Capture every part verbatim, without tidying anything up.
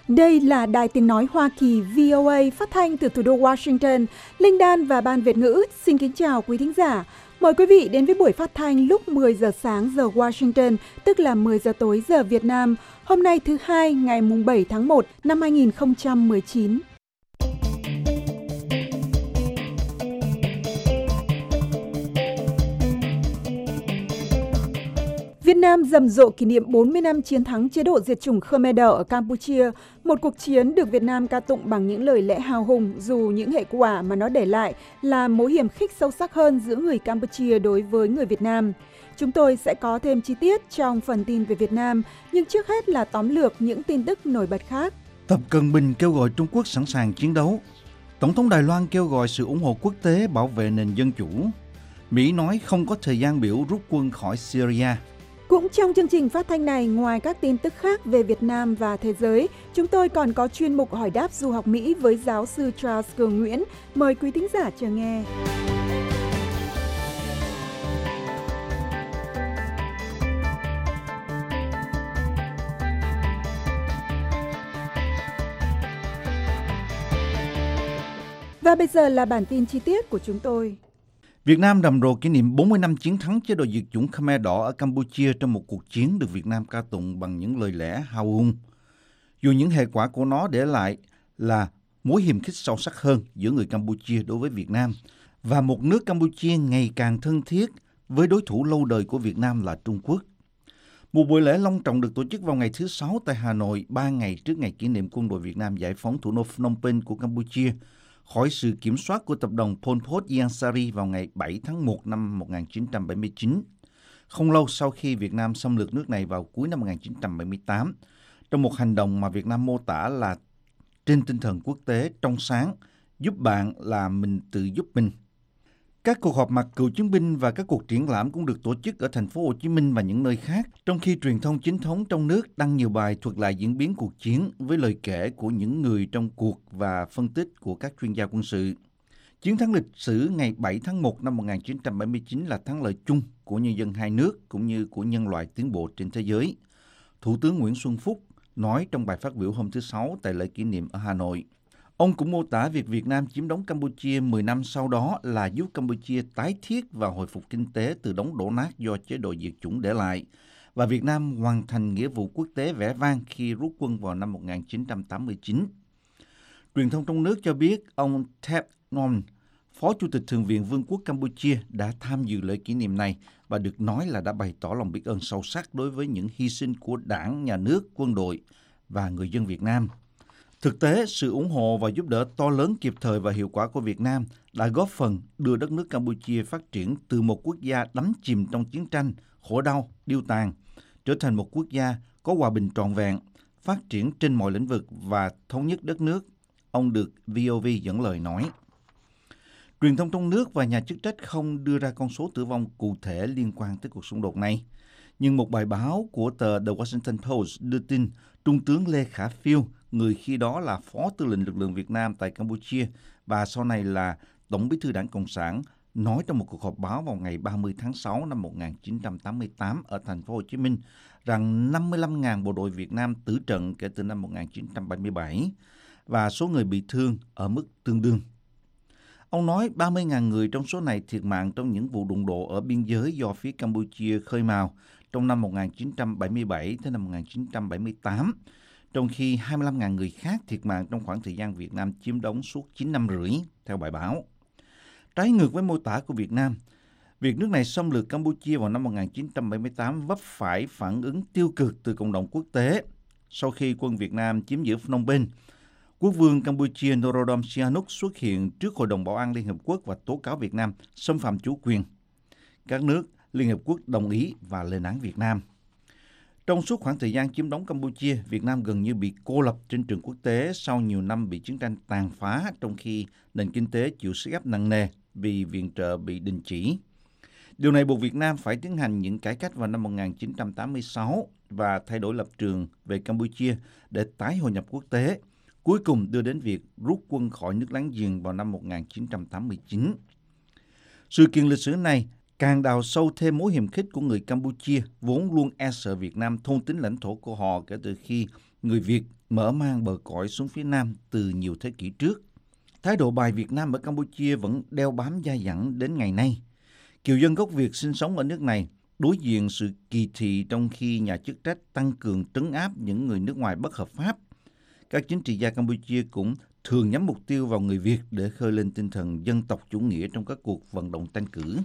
Đây là Đài Tiếng Nói Hoa Kỳ vê o a phát thanh từ thủ đô Washington. Linh Đan và Ban Việt ngữ xin kính chào quý thính giả. Mời quý vị đến với buổi phát thanh lúc mười giờ sáng giờ Washington, tức là mười giờ tối giờ Việt Nam. Hôm nay thứ hai, ngày bảy tháng một năm hai nghìn không trăm mười chín. Việt Nam rầm rộ kỷ niệm bốn mươi năm chiến thắng chế độ diệt chủng Khmer Đỏ ở Campuchia, một cuộc chiến được Việt Nam ca tụng bằng những lời lẽ hào hùng, dù những hệ quả mà nó để lại là mối hiểm khích sâu sắc hơn giữa người Campuchia đối với người Việt Nam. Chúng tôi sẽ có thêm chi tiết trong phần tin về Việt Nam, nhưng trước hết là tóm lược những tin tức nổi bật khác. Tập Cận Bình kêu gọi Trung Quốc sẵn sàng chiến đấu. Tổng thống Đài Loan kêu gọi sự ủng hộ quốc tế bảo vệ nền dân chủ. Mỹ nói không có thời gian biểu rút quân khỏi Syria. Cũng trong chương trình phát thanh này, ngoài các tin tức khác về Việt Nam và thế giới, chúng tôi còn có chuyên mục hỏi đáp du học Mỹ với giáo sư Charles Cường Nguyễn. Mời quý thính giả chờ nghe. Và bây giờ là bản tin chi tiết của chúng tôi. Việt Nam rầm rộ kỷ niệm bốn mươi năm chiến thắng chế độ diệt chủng Khmer Đỏ ở Campuchia trong một cuộc chiến được Việt Nam ca tụng bằng những lời lẽ hào hùng. Dù những hệ quả của nó để lại là mối hiềm khích sâu sắc hơn giữa người Campuchia đối với Việt Nam và một nước Campuchia ngày càng thân thiết với đối thủ lâu đời của Việt Nam là Trung Quốc. Một buổi lễ long trọng được tổ chức vào ngày thứ Sáu tại Hà Nội, ba ngày trước ngày kỷ niệm quân đội Việt Nam giải phóng thủ đô Phnom Penh của Campuchia khỏi sự kiểm soát của tập đoàn Pol Pot Ieng Sari vào ngày bảy tháng một năm một nghìn chín trăm bảy mươi chín, không lâu sau khi Việt Nam xâm lược nước này vào cuối năm một nghìn chín trăm bảy mươi tám, trong một hành động mà Việt Nam mô tả là trên tinh thần quốc tế trong sáng, giúp bạn là mình tự giúp mình. Các cuộc họp mặt cựu chiến binh và các cuộc triển lãm cũng được tổ chức ở thành phố Hồ Chí Minh và những nơi khác, trong khi truyền thông chính thống trong nước đăng nhiều bài thuật lại diễn biến cuộc chiến với lời kể của những người trong cuộc và phân tích của các chuyên gia quân sự. Chiến thắng lịch sử ngày bảy tháng một năm một nghìn chín trăm bảy mươi chín là thắng lợi chung của nhân dân hai nước cũng như của nhân loại tiến bộ trên thế giới. Thủ tướng Nguyễn Xuân Phúc nói trong bài phát biểu hôm thứ Sáu tại lễ kỷ niệm ở Hà Nội. Ông cũng mô tả việc Việt Nam chiếm đóng Campuchia mười năm sau đó là giúp Campuchia tái thiết và hồi phục kinh tế từ đống đổ nát do chế độ diệt chủng để lại, và Việt Nam hoàn thành nghĩa vụ quốc tế vẻ vang khi rút quân vào năm một nghìn chín trăm tám mươi chín. Truyền thông trong nước cho biết ông Thep Ngon, Phó Chủ tịch Thượng viện Vương quốc Campuchia đã tham dự lễ kỷ niệm này và được nói là đã bày tỏ lòng biết ơn sâu sắc đối với những hy sinh của đảng, nhà nước, quân đội và người dân Việt Nam. Thực tế, sự ủng hộ và giúp đỡ to lớn kịp thời và hiệu quả của Việt Nam đã góp phần đưa đất nước Campuchia phát triển từ một quốc gia đắm chìm trong chiến tranh, khổ đau, điêu tàn, trở thành một quốc gia có hòa bình trọn vẹn, phát triển trên mọi lĩnh vực và thống nhất đất nước, ông được vê o vê dẫn lời nói. Truyền thông trong nước và nhà chức trách không đưa ra con số tử vong cụ thể liên quan tới cuộc xung đột này. Nhưng một bài báo của tờ The Washington Post đưa tin Trung tướng Lê Khả Phiêu, người khi đó là Phó Tư lệnh lực lượng Việt Nam tại Campuchia và sau này là Tổng bí thư Đảng Cộng sản, nói trong một cuộc họp báo vào ngày ba mươi tháng sáu năm một nghìn chín trăm tám mươi tám ở thành phố Hồ Chí Minh rằng năm mươi lăm nghìn bộ đội Việt Nam tử trận kể từ năm một nghìn chín trăm bảy mươi bảy và số người bị thương ở mức tương đương. Ông nói ba mươi nghìn người trong số này thiệt mạng trong những vụ đụng độ ở biên giới do phía Campuchia khơi mào trong năm một nghìn chín trăm bảy mươi bảy tới năm một nghìn chín trăm bảy mươi tám, trong khi hai mươi lăm nghìn người khác thiệt mạng trong khoảng thời gian Việt Nam chiếm đóng suốt chín năm rưỡi, theo bài báo. Trái ngược với mô tả của Việt Nam, việc nước này xâm lược Campuchia vào năm một nghìn chín trăm bảy mươi tám vấp phải phản ứng tiêu cực từ cộng đồng quốc tế. Sau khi quân Việt Nam chiếm giữ Phnom Penh, Quốc vương Campuchia Norodom Sihanouk xuất hiện trước Hội đồng Bảo an Liên Hợp Quốc và tố cáo Việt Nam xâm phạm chủ quyền. Các nước Liên Hợp Quốc đồng ý và lên án Việt Nam. Trong suốt khoảng thời gian chiếm đóng Campuchia, Việt Nam gần như bị cô lập trên trường quốc tế sau nhiều năm bị chiến tranh tàn phá, trong khi nền kinh tế chịu sức ép nặng nề vì viện trợ bị đình chỉ. Điều này buộc Việt Nam phải tiến hành những cải cách vào năm một nghìn chín trăm tám mươi sáu và thay đổi lập trường về Campuchia để tái hội nhập quốc tế, cuối cùng đưa đến việc rút quân khỏi nước láng giềng vào năm một nghìn chín trăm tám mươi chín. Sự kiện lịch sử này càng đào sâu thêm mối hiềm khích của người Campuchia, vốn luôn e sợ Việt Nam thôn tính lãnh thổ của họ kể từ khi người Việt mở mang bờ cõi xuống phía Nam từ nhiều thế kỷ trước. Thái độ bài Việt Nam ở Campuchia vẫn đeo bám dai dẳng đến ngày nay. Kiều dân gốc Việt sinh sống ở nước này đối diện sự kỳ thị trong khi nhà chức trách tăng cường trấn áp những người nước ngoài bất hợp pháp. Các chính trị gia Campuchia cũng thường nhắm mục tiêu vào người Việt để khơi lên tinh thần dân tộc chủ nghĩa trong các cuộc vận động tranh cử.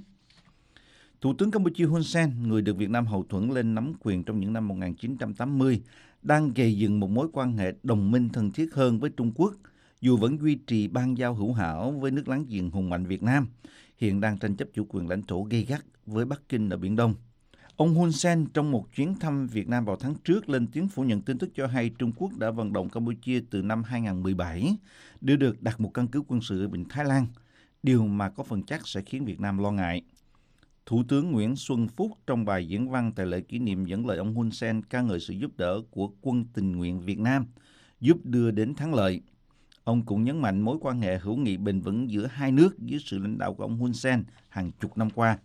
Thủ tướng Campuchia Hun Sen, người được Việt Nam hậu thuẫn lên nắm quyền trong những năm một nghìn chín trăm tám mươi, đang gầy dựng một mối quan hệ đồng minh thân thiết hơn với Trung Quốc, dù vẫn duy trì ban giao hữu hảo với nước láng giềng hùng mạnh Việt Nam, hiện đang tranh chấp chủ quyền lãnh thổ gay gắt với Bắc Kinh ở Biển Đông. Ông Hun Sen trong một chuyến thăm Việt Nam vào tháng trước lên tiếng phủ nhận tin tức cho hay Trung Quốc đã vận động Campuchia từ năm hai nghìn không trăm mười bảy để được đặt một căn cứ quân sự ở Vịnh Thái Lan, điều mà có phần chắc sẽ khiến Việt Nam lo ngại. Thủ tướng Nguyễn Xuân Phúc trong bài diễn văn tại lễ kỷ niệm dẫn lời ông Hun Sen ca ngợi sự giúp đỡ của quân tình nguyện Việt Nam, giúp đưa đến thắng lợi. Ông cũng nhấn mạnh mối quan hệ hữu nghị bền vững giữa hai nước dưới sự lãnh đạo của ông Hun Sen hàng chục năm qua.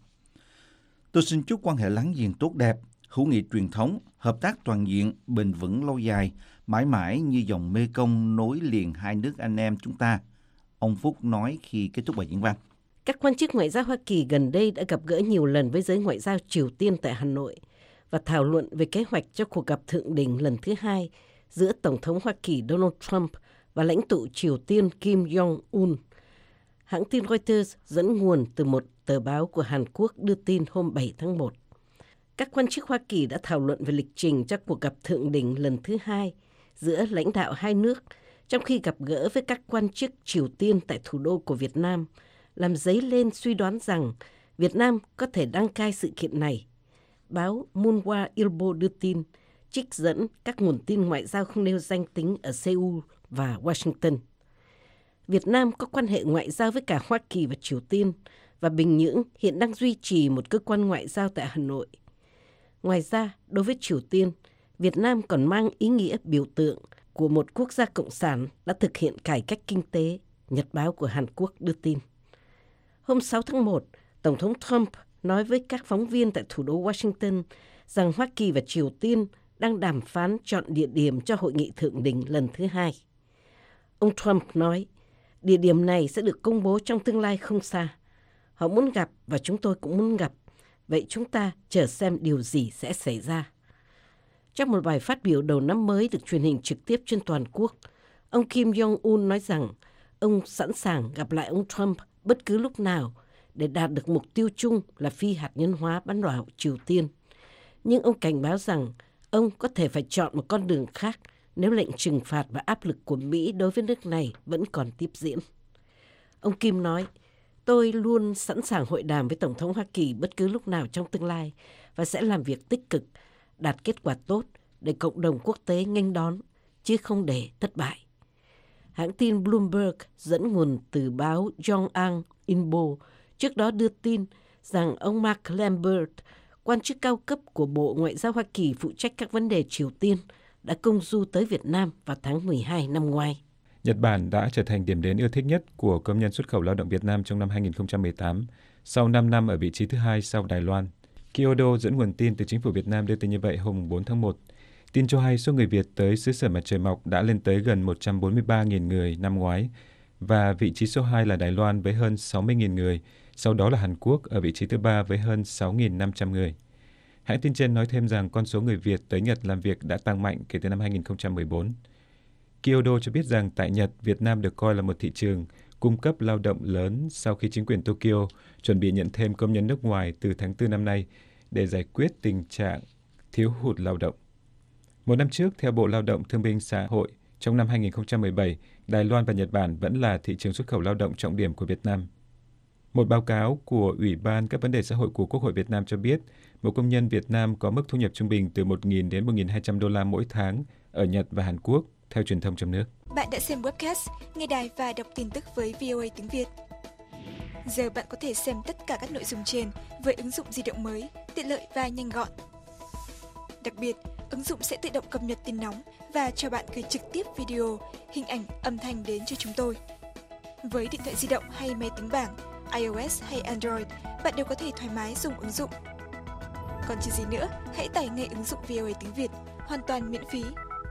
Tôi xin chúc quan hệ láng giềng tốt đẹp, hữu nghị truyền thống, hợp tác toàn diện, bền vững lâu dài, mãi mãi như dòng Mê Công nối liền hai nước anh em chúng ta, ông Phúc nói khi kết thúc bài diễn văn. Các quan chức ngoại giao Hoa Kỳ gần đây đã gặp gỡ nhiều lần với giới ngoại giao Triều Tiên tại Hà Nội và thảo luận về kế hoạch cho cuộc gặp thượng đỉnh lần thứ hai giữa Tổng thống Hoa Kỳ Donald Trump và lãnh tụ Triều Tiên Kim Jong-un. Hãng tin Reuters dẫn nguồn từ một tờ báo của Hàn Quốc đưa tin hôm bảy tháng một. Các quan chức Hoa Kỳ đã thảo luận về lịch trình cho cuộc gặp thượng đỉnh lần thứ hai giữa lãnh đạo hai nước, trong khi gặp gỡ với các quan chức Triều Tiên tại thủ đô của Việt Nam, làm dấy lên suy đoán rằng Việt Nam có thể đăng cai sự kiện này. Báo Munhwa Ilbo đưa tin, trích dẫn các nguồn tin ngoại giao không nêu danh tính ở Seoul và Washington. Việt Nam có quan hệ ngoại giao với cả Hoa Kỳ và Triều Tiên, và Bình Nhưỡng hiện đang duy trì một cơ quan ngoại giao tại Hà Nội. Ngoài ra, đối với Triều Tiên, Việt Nam còn mang ý nghĩa biểu tượng của một quốc gia cộng sản đã thực hiện cải cách kinh tế, Nhật báo của Hàn Quốc đưa tin. Hôm sáu tháng một, Tổng thống Trump nói với các phóng viên tại thủ đô Washington rằng Hoa Kỳ và Triều Tiên đang đàm phán chọn địa điểm cho hội nghị thượng đỉnh lần thứ hai. Ông Trump nói, địa điểm này sẽ được công bố trong tương lai không xa. Họ muốn gặp và chúng tôi cũng muốn gặp. Vậy chúng ta chờ xem điều gì sẽ xảy ra. Trong một bài phát biểu đầu năm mới được truyền hình trực tiếp trên toàn quốc, ông Kim Jong-un nói rằng ông sẵn sàng gặp lại ông Trump bất cứ lúc nào để đạt được mục tiêu chung là phi hạt nhân hóa bán đảo Triều Tiên. Nhưng ông cảnh báo rằng ông có thể phải chọn một con đường khác nếu lệnh trừng phạt và áp lực của Mỹ đối với nước này vẫn còn tiếp diễn. Ông Kim nói, tôi luôn sẵn sàng hội đàm với Tổng thống Hoa Kỳ bất cứ lúc nào trong tương lai và sẽ làm việc tích cực, đạt kết quả tốt để cộng đồng quốc tế nghênh đón, chứ không để thất bại. Hãng tin Bloomberg dẫn nguồn từ báo Yonhap Inbo trước đó đưa tin rằng ông Mark Lambert, quan chức cao cấp của Bộ Ngoại giao Hoa Kỳ phụ trách các vấn đề Triều Tiên, đã công du tới Việt Nam vào tháng mười hai năm ngoái. Nhật Bản đã trở thành điểm đến yêu thích nhất của công nhân xuất khẩu lao động Việt Nam trong năm hai nghìn không trăm mười tám, sau năm năm ở vị trí thứ hai sau Đài Loan. Kyodo dẫn nguồn tin từ chính phủ Việt Nam đưa tin như vậy hôm bốn tháng một. Tin cho hay số người Việt tới xứ sở mặt trời mọc đã lên tới gần một trăm bốn mươi ba nghìn người năm ngoái, và vị trí số hai là Đài Loan với hơn sáu mươi nghìn người, sau đó là Hàn Quốc ở vị trí thứ ba với hơn sáu nghìn năm trăm người. Hãng tin trên nói thêm rằng con số người Việt tới Nhật làm việc đã tăng mạnh kể từ năm hai nghìn không trăm mười bốn. Kyodo cho biết rằng tại Nhật, Việt Nam được coi là một thị trường cung cấp lao động lớn sau khi chính quyền Tokyo chuẩn bị nhận thêm công nhân nước ngoài từ tháng tư năm nay để giải quyết tình trạng thiếu hụt lao động. Một năm trước, theo Bộ Lao động Thương binh Xã hội, trong năm hai nghìn không trăm mười bảy, Đài Loan và Nhật Bản vẫn là thị trường xuất khẩu lao động trọng điểm của Việt Nam. Một báo cáo của Ủy ban các vấn đề xã hội của Quốc hội Việt Nam cho biết, một công nhân Việt Nam có mức thu nhập trung bình từ một nghìn đến một nghìn hai trăm đô la mỗi tháng ở Nhật và Hàn Quốc, theo truyền thông trong nước. Bạn đã xem webcast, nghe đài và đọc tin tức với vê o a tiếng Việt. Giờ bạn có thể xem tất cả các nội dung trên với ứng dụng di động mới, tiện lợi và nhanh gọn. Đặc biệt, ứng dụng sẽ tự động cập nhật tin nóng và cho bạn gửi trực tiếp video, hình ảnh, âm thanh đến cho chúng tôi. Với điện thoại di động hay máy tính bảng, iOS hay Android, bạn đều có thể thoải mái dùng ứng dụng. Còn chờ gì nữa, hãy tải ngay ứng dụng vê o a tiếng Việt, hoàn toàn miễn phí.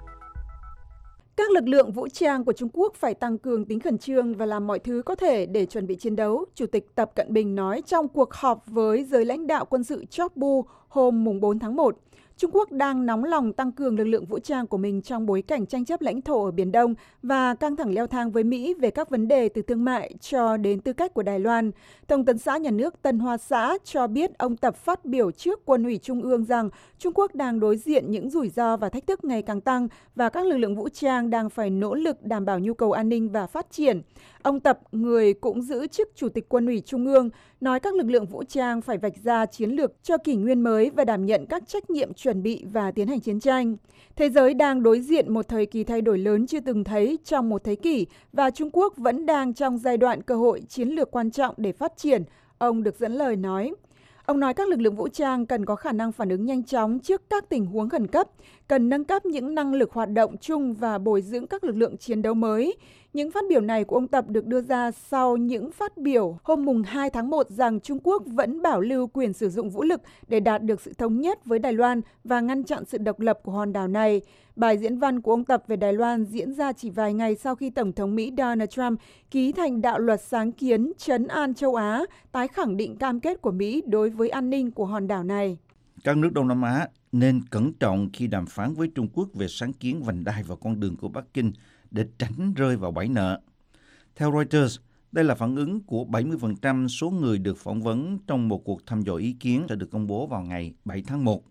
Các lực lượng vũ trang của Trung Quốc phải tăng cường tính khẩn trương và làm mọi thứ có thể để chuẩn bị chiến đấu, Chủ tịch Tập Cận Bình nói trong cuộc họp với giới lãnh đạo quân sự Chokbu hôm mùng bốn tháng một. Trung Quốc đang nóng lòng tăng cường lực lượng vũ trang của mình trong bối cảnh tranh chấp lãnh thổ ở Biển Đông và căng thẳng leo thang với Mỹ về các vấn đề từ thương mại cho đến tư cách của Đài Loan. Thông tấn xã nhà nước Tân Hoa Xã cho biết ông Tập phát biểu trước Quân ủy Trung ương rằng Trung Quốc đang đối diện những rủi ro và thách thức ngày càng tăng và các lực lượng vũ trang đang phải nỗ lực đảm bảo nhu cầu an ninh và phát triển. Ông Tập, người cũng giữ chức Chủ tịch Quân ủy Trung ương, nói các lực lượng vũ trang phải vạch ra chiến lược cho kỷ nguyên mới và đảm nhận các trách nhiệm chuẩn bị và tiến hành chiến tranh. Thế giới đang đối diện một thời kỳ thay đổi lớn chưa từng thấy trong một thế kỷ và Trung Quốc vẫn đang trong giai đoạn cơ hội chiến lược quan trọng để phát triển, ông được dẫn lời nói. Ông nói các lực lượng vũ trang cần có khả năng phản ứng nhanh chóng trước các tình huống khẩn cấp, cần nâng cấp những năng lực hoạt động chung và bồi dưỡng các lực lượng chiến đấu mới. Những phát biểu này của ông Tập được đưa ra sau những phát biểu hôm mùng hai tháng một rằng Trung Quốc vẫn bảo lưu quyền sử dụng vũ lực để đạt được sự thống nhất với Đài Loan và ngăn chặn sự độc lập của hòn đảo này. Bài diễn văn của ông Tập về Đài Loan diễn ra chỉ vài ngày sau khi Tổng thống Mỹ Donald Trump ký thành đạo luật sáng kiến trấn an châu Á, tái khẳng định cam kết của Mỹ đối với an ninh của hòn đảo này. Các nước Đông Nam Á nên cẩn trọng khi đàm phán với Trung Quốc về sáng kiến vành đai và con đường của Bắc Kinh để tránh rơi vào bẫy nợ. Theo Reuters, đây là phản ứng của bảy mươi phần trăm số người được phỏng vấn trong một cuộc thăm dò ý kiến sẽ được công bố vào ngày bảy tháng một.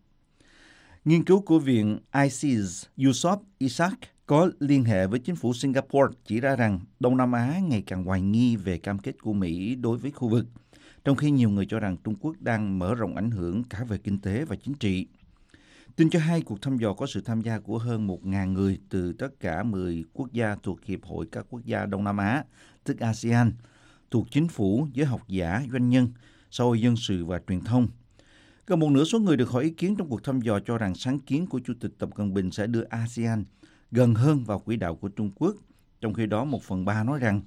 Nghiên cứu của Viện i xê e ét Yusof Ishak có liên hệ với chính phủ Singapore chỉ ra rằng Đông Nam Á ngày càng hoài nghi về cam kết của Mỹ đối với khu vực, trong khi nhiều người cho rằng Trung Quốc đang mở rộng ảnh hưởng cả về kinh tế và chính trị. Tin cho hay cuộc thăm dò có sự tham gia của hơn một nghìn người từ tất cả mười quốc gia thuộc Hiệp hội các quốc gia Đông Nam Á, tức a sê an, thuộc chính phủ, giới học giả, doanh nhân, xã hội dân sự và truyền thông. Gần một nửa số người được hỏi ý kiến trong cuộc thăm dò cho rằng sáng kiến của Chủ tịch Tập Cận Bình sẽ đưa a sê an gần hơn vào quỹ đạo của Trung Quốc, trong khi đó một phần ba nói rằng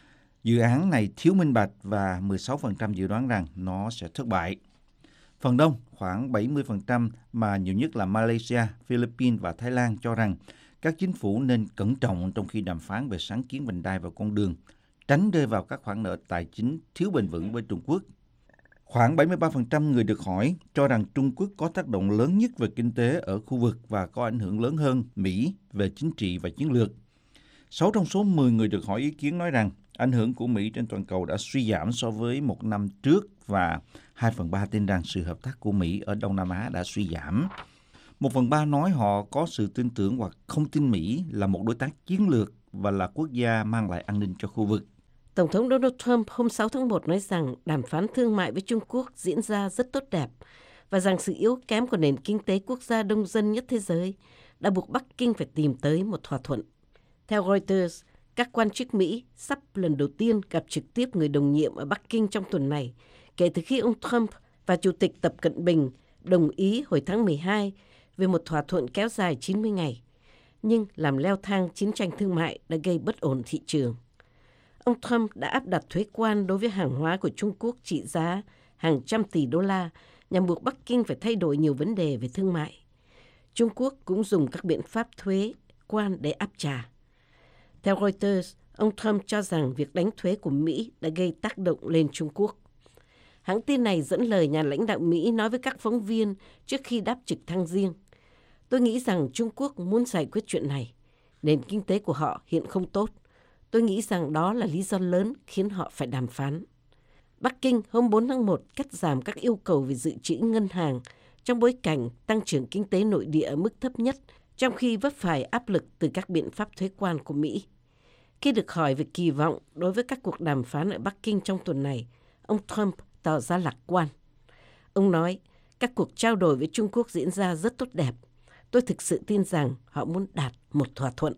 dự án này thiếu minh bạch và mười sáu phần trăm dự đoán rằng nó sẽ thất bại. Phần đông, khoảng bảy mươi phần trăm mà nhiều nhất là Malaysia, Philippines và Thái Lan cho rằng các chính phủ nên cẩn trọng trong khi đàm phán về sáng kiến vành đai và con đường, tránh rơi vào các khoản nợ tài chính thiếu bền vững với Trung Quốc. Khoảng bảy mươi ba phần trăm người được hỏi cho rằng Trung Quốc có tác động lớn nhất về kinh tế ở khu vực và có ảnh hưởng lớn hơn Mỹ về chính trị và chiến lược. sáu trong số mười người được hỏi ý kiến nói rằng ảnh hưởng của Mỹ trên toàn cầu đã suy giảm so với một năm trước và hai phần ba tin rằng sự hợp tác của Mỹ ở Đông Nam Á đã suy giảm. Một phần ba nói họ có sự tin tưởng hoặc không tin Mỹ là một đối tác chiến lược và là quốc gia mang lại an ninh cho khu vực. Tổng thống Donald Trump hôm sáu tháng một nói rằng đàm phán thương mại với Trung Quốc diễn ra rất tốt đẹp và rằng sự yếu kém của nền kinh tế quốc gia đông dân nhất thế giới đã buộc Bắc Kinh phải tìm tới một thỏa thuận. Theo Reuters, các quan chức Mỹ sắp lần đầu tiên gặp trực tiếp người đồng nhiệm ở Bắc Kinh trong tuần này, kể từ khi ông Trump và Chủ tịch Tập Cận Bình đồng ý hồi tháng mười hai về một thỏa thuận kéo dài chín mươi ngày, nhưng làm leo thang chiến tranh thương mại đã gây bất ổn thị trường. Ông Trump đã áp đặt thuế quan đối với hàng hóa của Trung Quốc trị giá hàng trăm tỷ đô la nhằm buộc Bắc Kinh phải thay đổi nhiều vấn đề về thương mại. Trung Quốc cũng dùng các biện pháp thuế quan để áp trả. Theo Reuters, ông Trump cho rằng việc đánh thuế của Mỹ đã gây tác động lên Trung Quốc. Hãng tin này dẫn lời nhà lãnh đạo Mỹ nói với các phóng viên trước khi đáp trực thăng riêng. Tôi nghĩ rằng Trung Quốc muốn giải quyết chuyện này. Nền kinh tế của họ hiện không tốt. Tôi nghĩ rằng đó là lý do lớn khiến họ phải đàm phán. Bắc Kinh hôm bốn tháng một cắt giảm các yêu cầu về dự trữ ngân hàng trong bối cảnh tăng trưởng kinh tế nội địa ở mức thấp nhất, trong khi vấp phải áp lực từ các biện pháp thuế quan của Mỹ. Khi được hỏi về kỳ vọng đối với các cuộc đàm phán ở Bắc Kinh trong tuần này, ông Trump tỏ ra lạc quan. Ông nói, các cuộc trao đổi với Trung Quốc diễn ra rất tốt đẹp. Tôi thực sự tin rằng họ muốn đạt một thỏa thuận.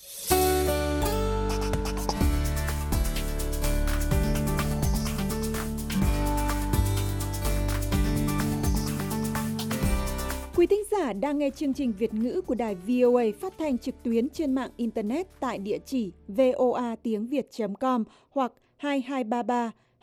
Quý thính giả đang nghe chương trình Việt ngữ của đài vê o a phát thanh trực tuyến trên mạng Internet tại địa chỉ voa tiếng việt chấm com hoặc hai hai ba ba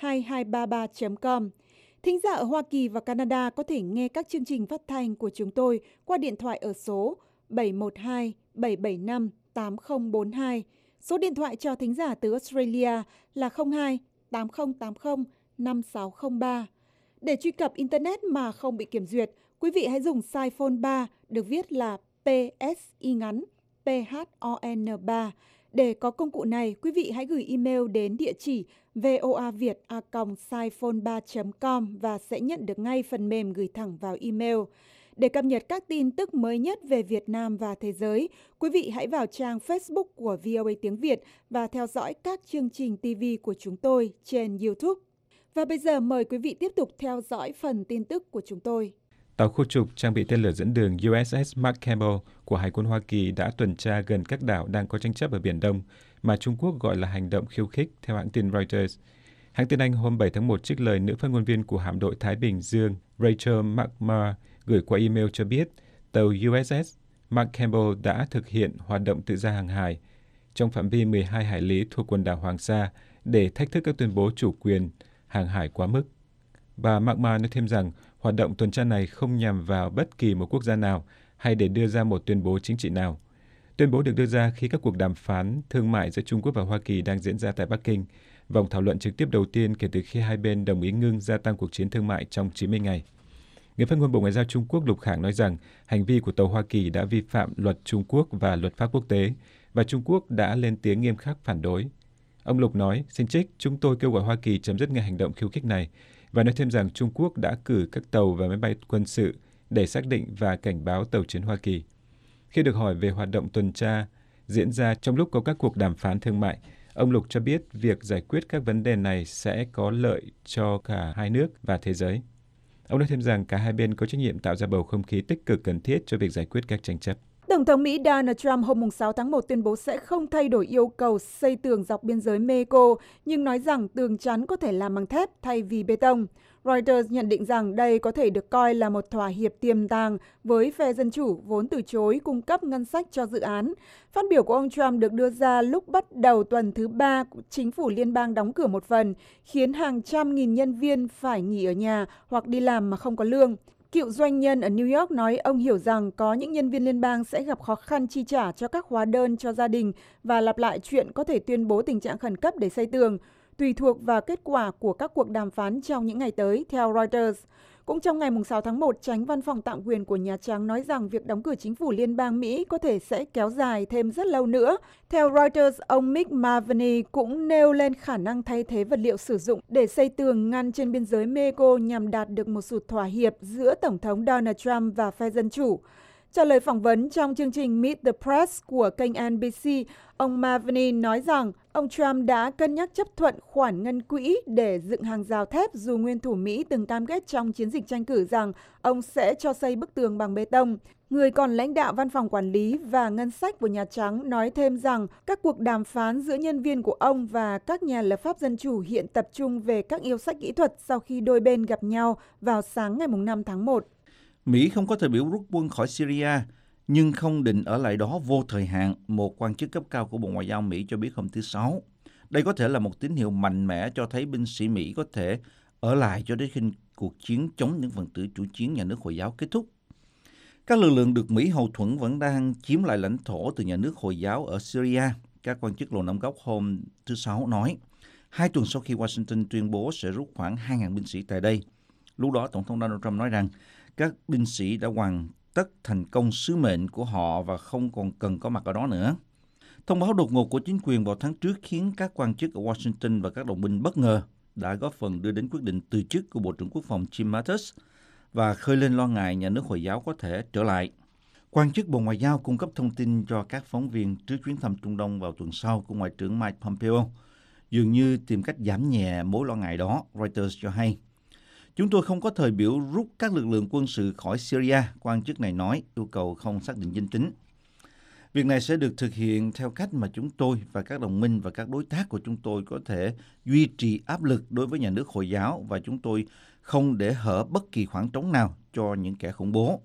hai hai ba ba chấm com. Thính giả ở Hoa Kỳ và Canada có thể nghe các chương trình phát thanh của chúng tôi qua điện thoại ở số bảy một hai bảy bảy năm tám không bốn hai. Số điện thoại cho thính giả từ Australia là không hai tám không tám không năm sáu không ba. Để truy cập Internet mà không bị kiểm duyệt, quý vị hãy dùng size phone ba được viết là pê ét y ngắn pê hát o en ba. Để có công cụ này, quý vị hãy gửi email đến địa chỉ voaviet a còng siphone ba chấm com và sẽ nhận được ngay phần mềm gửi thẳng vào email. Để cập nhật các tin tức mới nhất về Việt Nam và thế giới, quý vị hãy vào trang Facebook của vê o a tiếng Việt và theo dõi các chương trình ti vi của chúng tôi trên YouTube. Và bây giờ mời quý vị tiếp tục theo dõi phần tin tức của chúng tôi. Tàu khu trục trang bị tên lửa dẫn đường u ét ét Mark Campbell của Hải quân Hoa Kỳ đã tuần tra gần các đảo đang có tranh chấp ở Biển Đông mà Trung Quốc gọi là hành động khiêu khích, theo hãng tin Reuters. Hãng tin Anh hôm bảy tháng một trích lời nữ phát ngôn viên của hạm đội Thái Bình Dương Rachel McMahon gửi qua email cho biết tàu u ét ét Mark Campbell đã thực hiện hoạt động tự do hàng hải trong phạm vi mười hai hải lý thuộc quần đảo Hoàng Sa để thách thức các tuyên bố chủ quyền hàng hải quá mức. Bà McMahon nói thêm rằng hoạt động tuần tra này không nhằm vào bất kỳ một quốc gia nào hay để đưa ra một tuyên bố chính trị nào. Tuyên bố được đưa ra khi các cuộc đàm phán thương mại giữa Trung Quốc và Hoa Kỳ đang diễn ra tại Bắc Kinh, vòng thảo luận trực tiếp đầu tiên kể từ khi hai bên đồng ý ngưng gia tăng cuộc chiến thương mại trong chín mươi ngày. Người phát ngôn Bộ Ngoại giao Trung Quốc Lục Khạng nói rằng hành vi của tàu Hoa Kỳ đã vi phạm luật Trung Quốc và luật pháp quốc tế, và Trung Quốc đã lên tiếng nghiêm khắc phản đối. Ông Lục nói, xin trích, chúng tôi kêu gọi Hoa Kỳ chấm dứt ngay hành động khiêu khích này, và nói thêm rằng Trung Quốc đã cử các tàu và máy bay quân sự để xác định và cảnh báo tàu chiến Hoa Kỳ. Khi được hỏi về hoạt động tuần tra diễn ra trong lúc có các cuộc đàm phán thương mại, ông Lục cho biết việc giải quyết các vấn đề này sẽ có lợi cho cả hai nước và thế giới. Ông nói thêm rằng cả hai bên có trách nhiệm tạo ra bầu không khí tích cực cần thiết cho việc giải quyết các tranh chấp. Tổng thống Mỹ Donald Trump hôm sáu tháng một tuyên bố sẽ không thay đổi yêu cầu xây tường dọc biên giới Mexico, nhưng nói rằng tường chắn có thể làm bằng thép thay vì bê tông. Reuters nhận định rằng đây có thể được coi là một thỏa hiệp tiềm tàng với phe Dân Chủ vốn từ chối cung cấp ngân sách cho dự án. Phát biểu của ông Trump được đưa ra lúc bắt đầu tuần thứ ba chính phủ liên bang đóng cửa một phần, khiến hàng trăm nghìn nhân viên phải nghỉ ở nhà hoặc đi làm mà không có lương. Cựu doanh nhân ở New York nói ông hiểu rằng có những nhân viên liên bang sẽ gặp khó khăn chi trả cho các hóa đơn cho gia đình và lặp lại chuyện có thể tuyên bố tình trạng khẩn cấp để xây tường, tùy thuộc vào kết quả của các cuộc đàm phán trong những ngày tới, theo Reuters. Cũng trong ngày sáu tháng một, Chánh Văn phòng Tạm quyền của Nhà Trắng nói rằng việc đóng cửa chính phủ liên bang Mỹ có thể sẽ kéo dài thêm rất lâu nữa. Theo Reuters, ông Mick Mulvaney cũng nêu lên khả năng thay thế vật liệu sử dụng để xây tường ngăn trên biên giới Mexico nhằm đạt được một sự thỏa hiệp giữa Tổng thống Donald Trump và phe Dân Chủ. Trả lời phỏng vấn trong chương trình Meet the Press của kênh en bê xê, ông Mulvaney nói rằng ông Trump đã cân nhắc chấp thuận khoản ngân quỹ để dựng hàng rào thép dù nguyên thủ Mỹ từng cam kết trong chiến dịch tranh cử rằng ông sẽ cho xây bức tường bằng bê tông. Người còn lãnh đạo Văn phòng Quản lý và Ngân sách của Nhà Trắng nói thêm rằng các cuộc đàm phán giữa nhân viên của ông và các nhà lập pháp Dân Chủ hiện tập trung về các yêu sách kỹ thuật sau khi đôi bên gặp nhau vào sáng ngày năm tháng một. Mỹ không có thời biểu rút quân khỏi Syria, nhưng không định ở lại đó vô thời hạn, một quan chức cấp cao của Bộ Ngoại giao Mỹ cho biết hôm thứ Sáu. Đây có thể là một tín hiệu mạnh mẽ cho thấy binh sĩ Mỹ có thể ở lại cho đến khi cuộc chiến chống những phần tử chủ chiến nhà nước Hồi giáo kết thúc. Các lực lượng được Mỹ hậu thuẫn vẫn đang chiếm lại lãnh thổ từ nhà nước Hồi giáo ở Syria, các quan chức Lầu Năm Góc hôm thứ Sáu nói, hai tuần sau khi Washington tuyên bố sẽ rút khoảng hai nghìn binh sĩ tại đây. Lúc đó, Tổng thống Donald Trump nói rằng các binh sĩ đã hoàn tất thành công sứ mệnh của họ và không còn cần có mặt ở đó nữa. Thông báo đột ngột của chính quyền vào tháng trước khiến các quan chức ở Washington và các đồng minh bất ngờ, đã góp phần đưa đến quyết định từ chức của Bộ trưởng Quốc phòng Jim Mattis và khơi lên lo ngại nhà nước Hồi giáo có thể trở lại. Quan chức Bộ Ngoại giao cung cấp thông tin cho các phóng viên trước chuyến thăm Trung Đông vào tuần sau của Ngoại trưởng Mike Pompeo, dường như tìm cách giảm nhẹ mối lo ngại đó, Reuters cho hay. Chúng tôi không có thời biểu rút các lực lượng quân sự khỏi Syria, quan chức này nói, yêu cầu không xác định danh tính. Việc này sẽ được thực hiện theo cách mà chúng tôi và các đồng minh và các đối tác của chúng tôi có thể duy trì áp lực đối với nhà nước Hồi giáo và chúng tôi không để hở bất kỳ khoảng trống nào cho những kẻ khủng bố.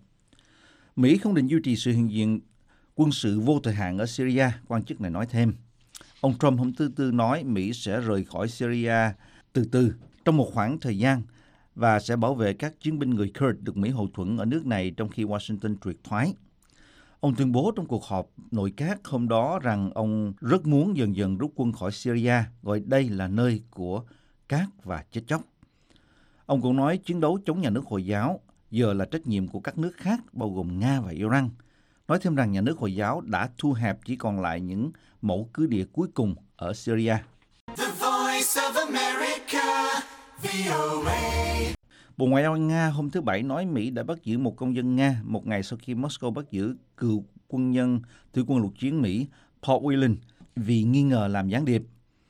Mỹ không định duy trì sự hiện diện quân sự vô thời hạn ở Syria, quan chức này nói thêm. Ông Trump hôm thứ Tư nói Mỹ sẽ rời khỏi Syria từ từ trong một khoảng thời gian và sẽ bảo vệ các chiến binh người Kurd được Mỹ hậu thuẫn ở nước này trong khi Washington triệt thoái. Ông tuyên bố trong cuộc họp nội các hôm đó rằng ông rất muốn dần dần rút quân khỏi Syria, gọi đây là nơi của cát và chết chóc. Ông cũng nói chiến đấu chống nhà nước Hồi giáo giờ là trách nhiệm của các nước khác, bao gồm Nga và Iran. Nói thêm rằng nhà nước Hồi giáo đã thu hẹp chỉ còn lại những mẫu cứ địa cuối cùng ở Syria. The Voice of America, vê o a. Bộ Ngoại giao Nga hôm thứ Bảy nói Mỹ đã bắt giữ một công dân Nga một ngày sau khi Moscow bắt giữ cựu quân nhân thủy quân lục chiến Mỹ Paul Whelan vì nghi ngờ làm gián điệp.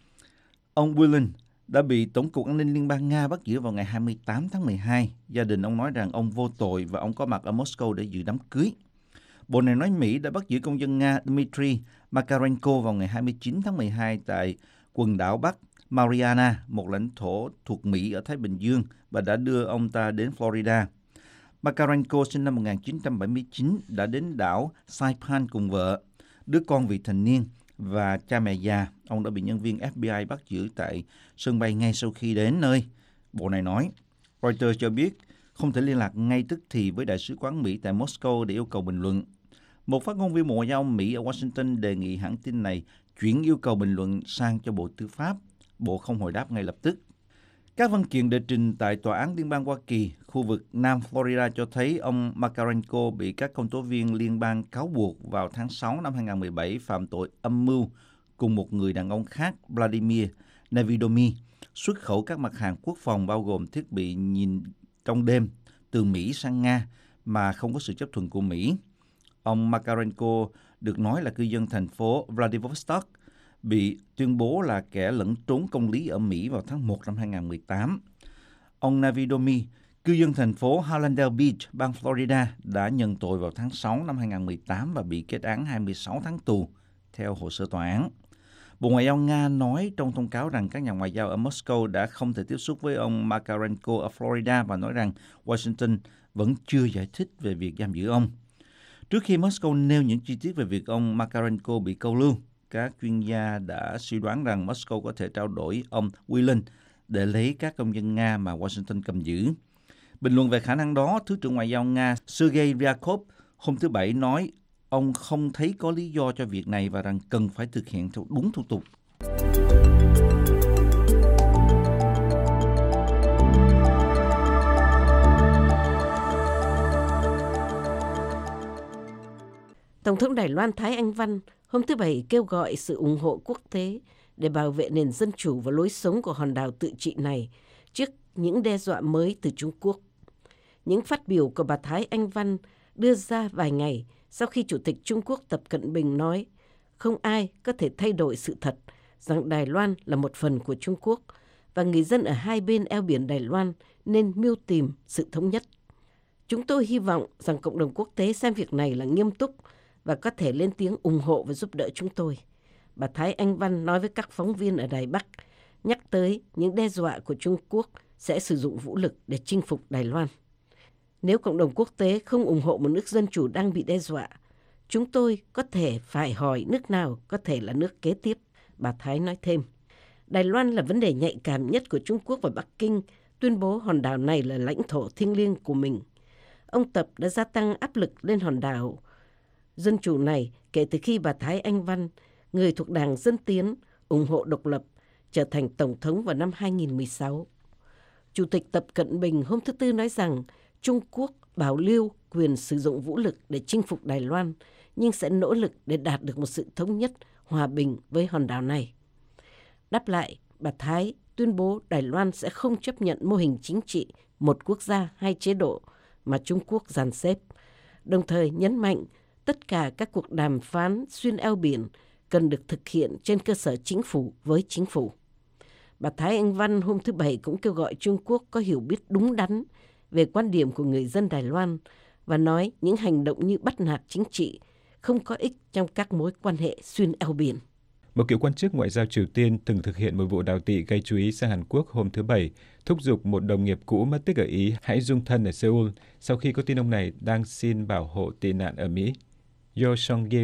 Ông Whelan đã bị Tổng cục An ninh Liên bang Nga bắt giữ vào ngày hai mươi tám tháng mười hai. Gia đình ông nói rằng ông vô tội và ông có mặt ở Moscow để dự đám cưới. Bộ này nói Mỹ đã bắt giữ công dân Nga Dmitry Makarenko vào ngày hai mươi chín tháng mười hai tại quần đảo Bắc Mariana, một lãnh thổ thuộc Mỹ ở Thái Bình Dương, và đã đưa ông ta đến Florida. Makarenko sinh năm một nghìn chín trăm bảy mươi chín đã đến đảo Saipan cùng vợ, đứa con vị thành niên và cha mẹ già. Ông đã bị nhân viên ép bê i bắt giữ tại sân bay ngay sau khi đến nơi. Bộ này nói, Reuters cho biết không thể liên lạc ngay tức thì với Đại sứ quán Mỹ tại Moscow để yêu cầu bình luận. Một phát ngôn viên Bộ Ngoại giao Mỹ ở Washington đề nghị hãng tin này chuyển yêu cầu bình luận sang cho Bộ Tư pháp. Bộ không hồi đáp ngay lập tức. Các văn kiện đệ trình tại Tòa án Liên bang Hoa Kỳ, khu vực Nam Florida cho thấy ông Makarenko bị các công tố viên liên bang cáo buộc vào tháng sáu năm hai nghìn không trăm mười bảy phạm tội âm mưu cùng một người đàn ông khác, Vladimir Nevidomir, xuất khẩu các mặt hàng quốc phòng bao gồm thiết bị nhìn trong đêm từ Mỹ sang Nga mà không có sự chấp thuận của Mỹ. Ông Makarenko được nói là cư dân thành phố Vladivostok, bị tuyên bố là kẻ lẫn trốn công lý ở Mỹ vào tháng một năm hai nghìn không trăm mười tám. Ông Nevidomir, cư dân thành phố Hallandale Beach, bang Florida, đã nhận tội vào tháng sáu năm hai nghìn không trăm mười tám và bị kết án hai mươi sáu tháng tù, theo hồ sơ tòa án. Bộ Ngoại giao Nga nói trong thông cáo rằng các nhà ngoại giao ở Moscow đã không thể tiếp xúc với ông Makarenko ở Florida và nói rằng Washington vẫn chưa giải thích về việc giam giữ ông. Trước khi Moscow nêu những chi tiết về việc ông Makarenko bị câu lưu, các chuyên gia đã suy đoán rằng Moscow có thể trao đổi ông Whelan để lấy các công dân Nga mà Washington cầm giữ. Bình luận về khả năng đó, Thứ trưởng Ngoại giao Nga Sergei Ryabkov hôm thứ Bảy nói ông không thấy có lý do cho việc này và rằng cần phải thực hiện theo đúng thủ tục. Tổng thống Đài Loan Thái Anh Văn hôm thứ Bảy kêu gọi sự ủng hộ quốc tế để bảo vệ nền dân chủ và lối sống của hòn đảo tự trị này trước những đe dọa mới từ Trung Quốc. Những phát biểu của bà Thái Anh Văn đưa ra vài ngày sau khi Chủ tịch Trung Quốc Tập Cận Bình nói không ai có thể thay đổi sự thật rằng Đài Loan là một phần của Trung Quốc và người dân ở hai bên eo biển Đài Loan nên mưu tìm sự thống nhất. Chúng tôi hy vọng rằng cộng đồng quốc tế xem việc này là nghiêm túc và có thể lên tiếng ủng hộ và giúp đỡ chúng tôi. Bà Thái Anh Văn nói với các phóng viên ở Đài Bắc, nhắc tới những đe dọa của Trung Quốc sẽ sử dụng vũ lực để chinh phục Đài Loan. Nếu cộng đồng quốc tế không ủng hộ một nước dân chủ đang bị đe dọa, chúng tôi có thể phải hỏi nước nào có thể là nước kế tiếp, bà Thái nói thêm. Đài Loan là vấn đề nhạy cảm nhất của Trung Quốc và Bắc Kinh, tuyên bố hòn đảo này là lãnh thổ thiêng liêng của mình. Ông Tập đã gia tăng áp lực lên hòn đảo dân chủ này kể từ khi bà Thái Anh Văn, người thuộc Đảng Dân Tiến, ủng hộ độc lập, trở thành Tổng thống vào năm hai nghìn không trăm mười sáu. Chủ tịch Tập Cận Bình hôm thứ Tư nói rằng Trung Quốc bảo lưu quyền sử dụng vũ lực để chinh phục Đài Loan, nhưng sẽ nỗ lực để đạt được một sự thống nhất, hòa bình với hòn đảo này. Đáp lại, bà Thái tuyên bố Đài Loan sẽ không chấp nhận mô hình chính trị một quốc gia hai chế độ mà Trung Quốc dàn xếp, đồng thời nhấn mạnh tất cả các cuộc đàm phán xuyên eo biển cần được thực hiện trên cơ sở chính phủ với chính phủ. Bà Thái Anh Văn hôm thứ Bảy cũng kêu gọi Trung Quốc có hiểu biết đúng đắn về quan điểm của người dân Đài Loan và nói những hành động như bắt nạt chính trị không có ích trong các mối quan hệ xuyên eo biển. Một cựu quan chức ngoại giao Triều Tiên từng thực hiện một vụ đào tị gây chú ý sang Hàn Quốc hôm thứ Bảy, thúc giục một đồng nghiệp cũ mất tích ở Ý hãy dung thân ở Seoul sau khi có tin ông này đang xin bảo hộ tị nạn ở Mỹ. Yo Song-gil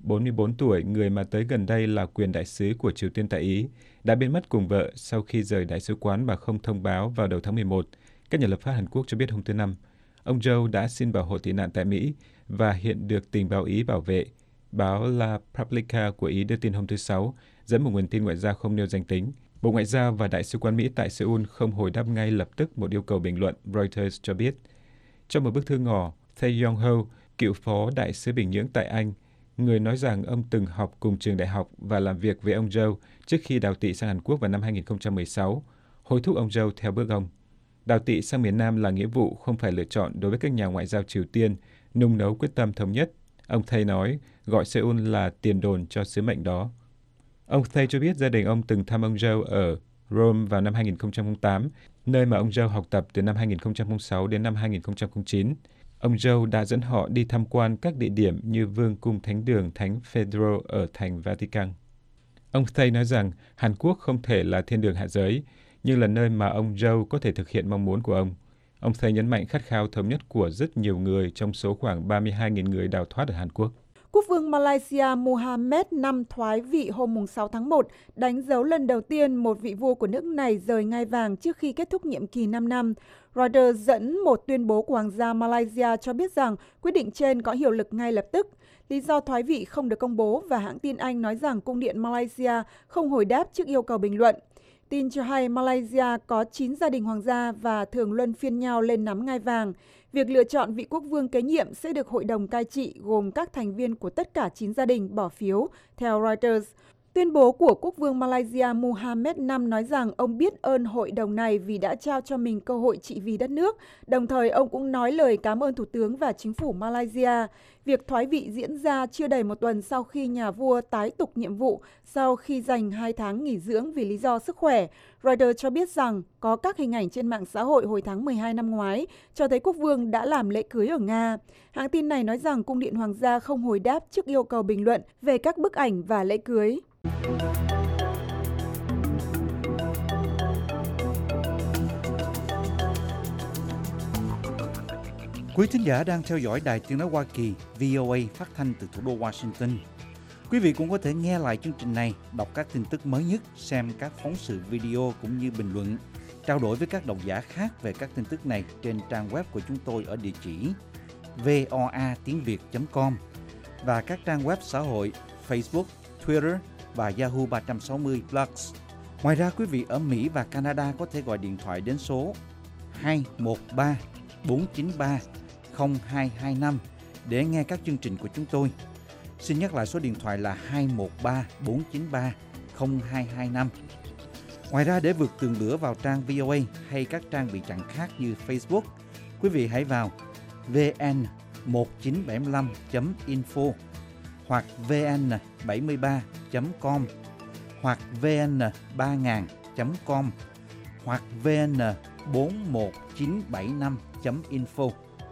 bốn mươi bốn tuổi, người mà tới gần đây là quyền đại sứ của Triều Tiên tại Ý, đã biến mất cùng vợ sau khi rời đại sứ quán mà không thông báo vào đầu tháng mười một, các nhà lập pháp Hàn Quốc cho biết hôm thứ Năm. Ông Joe đã xin bảo hộ tị nạn tại Mỹ và hiện được tình báo Ý bảo vệ. Báo La Publica của Ý đưa tin hôm thứ Sáu, dẫn một nguồn tin ngoại giao không nêu danh tính. Bộ Ngoại giao và Đại sứ quán Mỹ tại Seoul không hồi đáp ngay lập tức một yêu cầu bình luận, Reuters cho biết. Trong một bức thư ngỏ, Tae Yong-ho, cựu phó đại sứ Bình Nhưỡng tại Anh, người nói rằng ông từng học cùng trường đại học và làm việc với ông Joe trước khi đào tị sang Hàn Quốc vào năm hai nghìn không trăm mười sáu, hối thúc ông Joe theo bước ông. Đào tị sang miền Nam là nghĩa vụ không phải lựa chọn đối với các nhà ngoại giao Triều Tiên, nung nấu quyết tâm thống nhất. Ông Tae nói, gọi Seoul là tiền đồn cho sứ mệnh đó. Ông Tae cho biết gia đình ông từng thăm ông Joe ở Rome vào năm hai nghìn không trăm lẻ tám, nơi mà ông Joe học tập từ năm hai nghìn không trăm lẻ sáu đến năm hai nghìn không trăm lẻ chín. Ông Joe đã dẫn họ đi tham quan các địa điểm như Vương cung Thánh đường Thánh Phêrô ở thành Vatican. Ông Tae nói rằng Hàn Quốc không thể là thiên đường hạ giới, nhưng là nơi mà ông Joe có thể thực hiện mong muốn của ông. Ông Tae nhấn mạnh khát khao thống nhất của rất nhiều người trong số khoảng ba mươi hai nghìn người đào thoát ở Hàn Quốc. Quốc vương Malaysia Mohammed năm thoái vị hôm sáu tháng một, đánh dấu lần đầu tiên một vị vua của nước này rời ngai vàng trước khi kết thúc nhiệm kỳ năm năm. Reuters dẫn một tuyên bố của Hoàng gia Malaysia cho biết rằng quyết định trên có hiệu lực ngay lập tức. Lý do thoái vị không được công bố và hãng tin Anh nói rằng cung điện Malaysia không hồi đáp trước yêu cầu bình luận. Tin cho hay Malaysia có chín gia đình hoàng gia và thường luân phiên nhau lên nắm ngai vàng. Việc lựa chọn vị quốc vương kế nhiệm sẽ được Hội đồng cai trị gồm các thành viên của tất cả chín gia đình bỏ phiếu, theo Reuters. Tuyên bố của quốc vương Malaysia Mohammed năm nói rằng ông biết ơn hội đồng này vì đã trao cho mình cơ hội trị vì đất nước. Đồng thời, ông cũng nói lời cảm ơn Thủ tướng và chính phủ Malaysia. Việc thoái vị diễn ra chưa đầy một tuần sau khi nhà vua tái tục nhiệm vụ sau khi dành hai tháng nghỉ dưỡng vì lý do sức khỏe. Reuters cho biết rằng có các hình ảnh trên mạng xã hội hồi tháng mười hai năm ngoái cho thấy quốc vương đã làm lễ cưới ở Nga. Hãng tin này nói rằng cung điện hoàng gia không hồi đáp trước yêu cầu bình luận về các bức ảnh và lễ cưới. Quý thính giả đang theo dõi Đài Tiếng nói Hoa Kỳ vê o a phát thanh từ thủ đô Washington. Quý vị cũng có thể nghe lại chương trình này, đọc các tin tức mới nhất, xem các phóng sự video cũng như bình luận, trao đổi với các độc giả khác về các tin tức này trên trang web của chúng tôi ở địa chỉ voa tiếng việt chấm com và các trang web xã hội Facebook, Twitter và Yahoo ba sáu không Plus. Ngoài ra, quý vị ở Mỹ và Canada có thể gọi điện thoại đến số hai một ba bốn chín ba không hai hai năm để nghe các chương trình của chúng tôi. Xin nhắc lại số điện thoại là hai một ba bốn chín ba không hai hai năm. Ngoài ra, để vượt tường lửa vào trang vê o a hay các trang bị chặn khác như Facebook, quý vị hãy vào vê en một chín bảy năm chấm info hoặc vê en bảy ba chấm com hoặc vê en ba nghìn chấm com hoặc vê en bốn một chín bảy năm chấm info.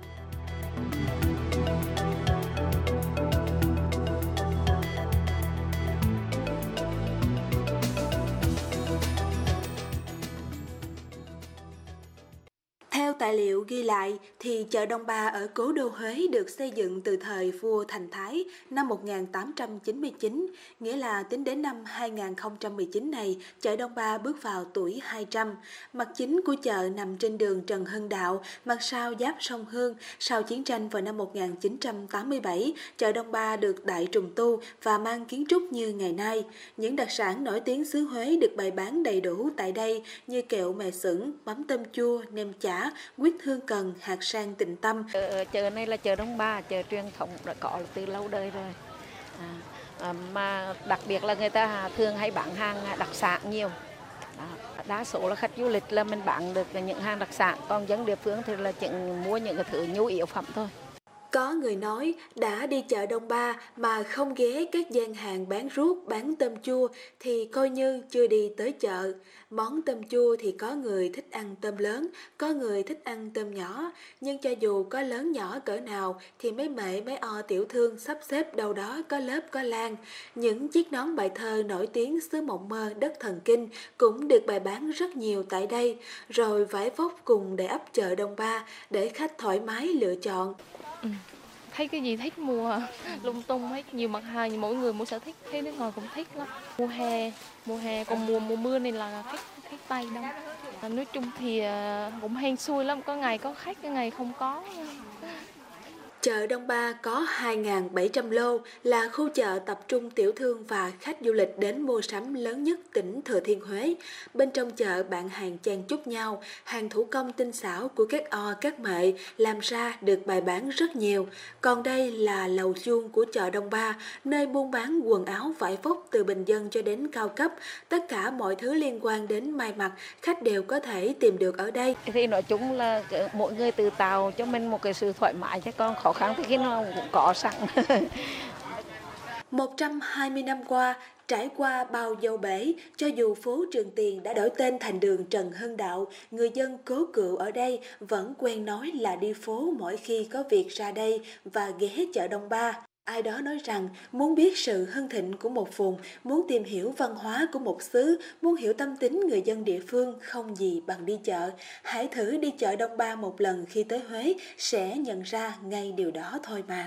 Theo tài liệu ghi lại, thì chợ Đông Ba ở cố đô Huế được xây dựng từ thời vua Thành Thái năm một nghìn tám trăm chín mươi chín, nghĩa là tính đến năm hai nghìn không trăm mười chín này, chợ Đông Ba bước vào tuổi hai trăm. Mặt chính của chợ nằm trên đường Trần Hưng Đạo, mặt sau giáp sông Hương. Sau chiến tranh vào năm một nghìn chín trăm tám mươi bảy, chợ Đông Ba được đại trùng tu và mang kiến trúc như ngày nay. Những đặc sản nổi tiếng xứ Huế được bày bán đầy đủ tại đây như kẹo mè sửng, mắm tôm chua, nem chả, quýt hương cần, hạt sen tịnh tâm. Chợ, chợ này là chợ Đông Ba, chợ truyền thống đã có từ lâu đời rồi. À, à, mà đặc biệt là người ta thường hay bán hàng đặc sản nhiều. Đó. Đa số là khách du lịch là mình bán được những hàng đặc sản, còn dân địa phương thì là chỉ mua những cái thứ nhu yếu phẩm thôi. Có người nói đã đi chợ Đông Ba mà không ghé các gian hàng bán ruốc, bán tôm chua thì coi như chưa đi tới chợ. Món tôm chua thì có người thích ăn tôm lớn, có người thích ăn tôm nhỏ. Nhưng cho dù có lớn nhỏ cỡ nào thì mấy mẹ mấy o tiểu thương sắp xếp đâu đó có lớp có lan. Những chiếc nón bài thơ nổi tiếng xứ Mộng Mơ, đất thần kinh cũng được bày bán rất nhiều tại đây. Rồi vải vóc cùng để ấp chợ Đông Ba để khách thoải mái lựa chọn. Ừ. thấy cái gì thích mua lung tung hết, nhiều mặt hàng, mỗi người mỗi sở thích, thấy nước ngoài cũng thích lắm. Mùa hè, mùa hè còn mùa mùa mưa này là khách khách Tây đông. Nói chung thì cũng hên xui lắm, có ngày có khách, có ngày không có. Chợ Đông Ba có hai nghìn bảy trăm lô, là khu chợ tập trung tiểu thương và khách du lịch đến mua sắm lớn nhất tỉnh Thừa Thiên Huế. Bên trong chợ bạn hàng chen chúc nhau, hàng thủ công tinh xảo của các o, các mệ làm ra được bày bán rất nhiều. Còn đây là lầu chuông của chợ Đông Ba, nơi buôn bán quần áo vải vóc từ bình dân cho đến cao cấp. Tất cả mọi thứ liên quan đến may mặc, khách đều có thể tìm được ở đây. Thì nói chung là mỗi người tự tạo cho mình một cái sự thoải mái, chứ con khó khăn thì khi nào cũng có sẵn. một trăm hai mươi năm qua, trải qua bao dâu bể, cho dù phố Trường Tiền đã đổi tên thành đường Trần Hưng Đạo, người dân cố cựu ở đây vẫn quen nói là đi phố mỗi khi có việc ra đây và ghé chợ Đông Ba. Ai đó nói rằng muốn biết sự hưng thịnh của một vùng, muốn tìm hiểu văn hóa của một xứ, muốn hiểu tâm tính người dân địa phương, không gì bằng đi chợ. Hãy thử đi chợ Đông Ba một lần khi tới Huế, sẽ nhận ra ngay điều đó thôi mà.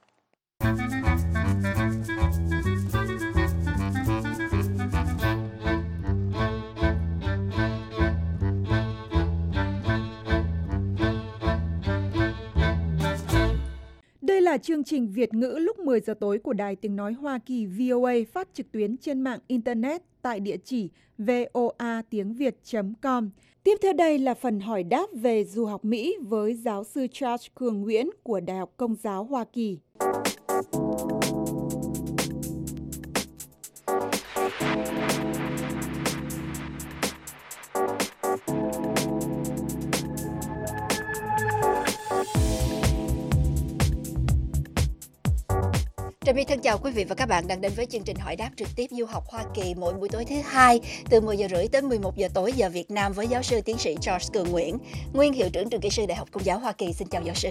Đây là chương trình Việt ngữ lúc mười giờ tối của Đài Tiếng Nói Hoa Kỳ vê o a, phát trực tuyến trên mạng Internet tại địa chỉ voa tiếng việt chấm com. Tiếp theo đây là phần hỏi đáp về du học Mỹ với giáo sư Charles Cường Nguyễn của Đại học Công giáo Hoa Kỳ. Trà My thân chào quý vị và các bạn đang đến với chương trình hỏi đáp trực tiếp du học Hoa Kỳ mỗi buổi tối thứ hai từ mười giờ rưỡi tới mười một giờ tối giờ Việt Nam với giáo sư tiến sĩ Charles Cường Nguyễn, nguyên hiệu trưởng trường kỹ sư Đại học Công giáo Hoa Kỳ. Xin chào giáo sư.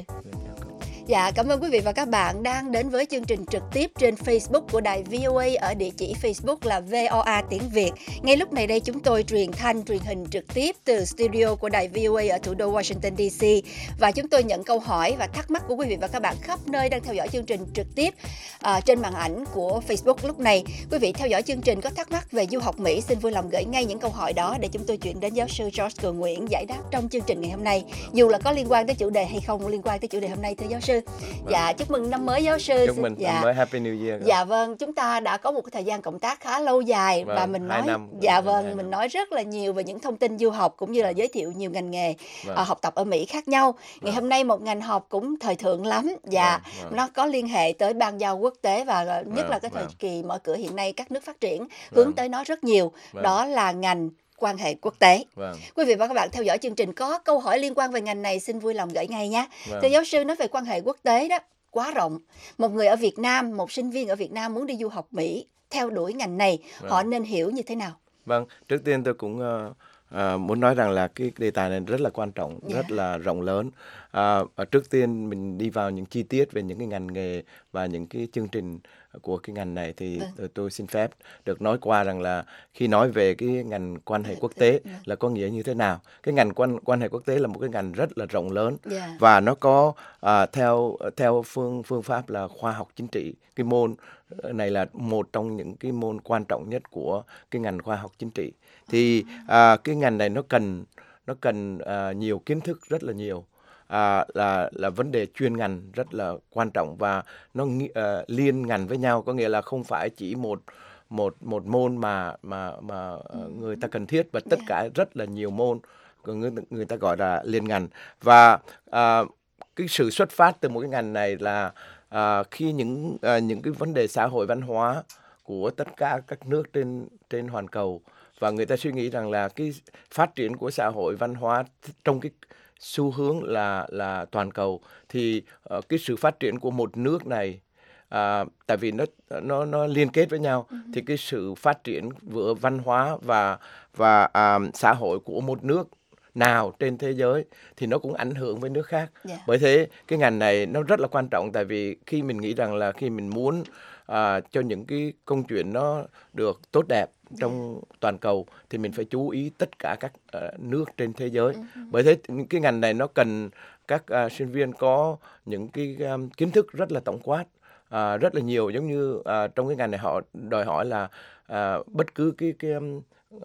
Dạ, cảm ơn quý vị và các bạn đang đến với chương trình trực tiếp trên Facebook của đài vê o a ở địa chỉ Facebook là vê o a tiếng Việt. Ngay lúc này đây chúng tôi truyền thanh, truyền hình trực tiếp từ studio của đài vê o a ở thủ đô Washington đê xê và chúng tôi nhận câu hỏi và thắc mắc của quý vị và các bạn khắp nơi đang theo dõi chương trình trực tiếp uh, trên màn ảnh của Facebook lúc này. Quý vị theo dõi chương trình có thắc mắc về du học Mỹ, xin vui lòng gửi ngay những câu hỏi đó để chúng tôi chuyển đến giáo sư Charles Cường Nguyễn giải đáp trong chương trình ngày hôm nay, dù là có liên quan tới chủ đề hay không liên quan tới chủ đề hôm nay, thưa giáo sư. Vâng. Dạ, chúc mừng năm mới giáo sư. Chúc mừng dạ. năm mới, Happy New Year. Dạ vâng, chúng ta đã có một cái thời gian cộng tác khá lâu dài vâng, và mình nói năm, dạ vâng, mình năm. nói rất là nhiều về những thông tin du học cũng như là giới thiệu nhiều ngành nghề vâng. uh, học tập ở Mỹ khác nhau. Ngày vâng. hôm nay một ngành học cũng thời thượng lắm. Dạ, vâng, vâng. nó có liên hệ tới ban giao quốc tế và nhất vâng, là cái thời vâng. kỳ mở cửa hiện nay các nước phát triển vâng. hướng tới nó rất nhiều. Vâng. Đó là ngành quan hệ quốc tế. Vâng. Quý vị và các bạn theo dõi chương trình có câu hỏi liên quan về ngành này xin vui lòng gửi ngay nhé. Vâng. Thưa giáo sư, nói về quan hệ quốc tế đó quá rộng. Một người ở Việt Nam, một sinh viên ở Việt Nam muốn đi du học Mỹ theo đuổi ngành này, vâng. họ nên hiểu như thế nào? Vâng, trước tiên tôi cũng uh, uh, muốn nói rằng là cái đề tài này rất là quan trọng, yeah. rất là rộng lớn. Uh, trước tiên mình đi vào những chi tiết về những cái ngành nghề và những cái chương trình của cái ngành này thì vâng. tôi xin phép được nói qua rằng là khi nói về cái ngành quan hệ quốc tế là có nghĩa như thế nào. Cái ngành quan quan hệ quốc tế là một cái ngành rất là rộng lớn yeah. và nó có uh, theo theo phương phương pháp là khoa học chính trị. Cái môn này là một trong những cái môn quan trọng nhất của cái ngành khoa học chính trị. Thì uh, cái ngành này nó cần nó cần uh, nhiều kiến thức rất là nhiều. À, là là vấn đề chuyên ngành rất là quan trọng và nó uh, liên ngành với nhau, có nghĩa là không phải chỉ một một một môn mà mà mà uh, người ta cần thiết, và tất cả rất là nhiều môn người người ta gọi là liên ngành. Và uh, cái sự xuất phát từ một cái ngành này là uh, khi những uh, những cái vấn đề xã hội văn hóa của tất cả các nước trên trên hoàn cầu, và người ta suy nghĩ rằng là cái phát triển của xã hội văn hóa trong cái xu hướng là là toàn cầu thì uh, cái sự phát triển của một nước này uh, tại vì nó nó nó liên kết với nhau uh-huh. thì cái sự phát triển vừa văn hóa và và uh, xã hội của một nước nào trên thế giới thì nó cũng ảnh hưởng với nước khác. Yeah. Bởi thế cái ngành này nó rất là quan trọng, tại vì khi mình nghĩ rằng là khi mình muốn uh, cho những cái công chuyện nó được tốt đẹp trong yeah. toàn cầu thì mình phải chú ý tất cả các uh, nước trên thế giới. Uh-huh. Bởi thế cái ngành này nó cần các uh, sinh viên có những cái um, kiến thức rất là tổng quát, uh, rất là nhiều, giống như uh, trong cái ngành này họ đòi hỏi là uh, bất cứ cái cái um, uh,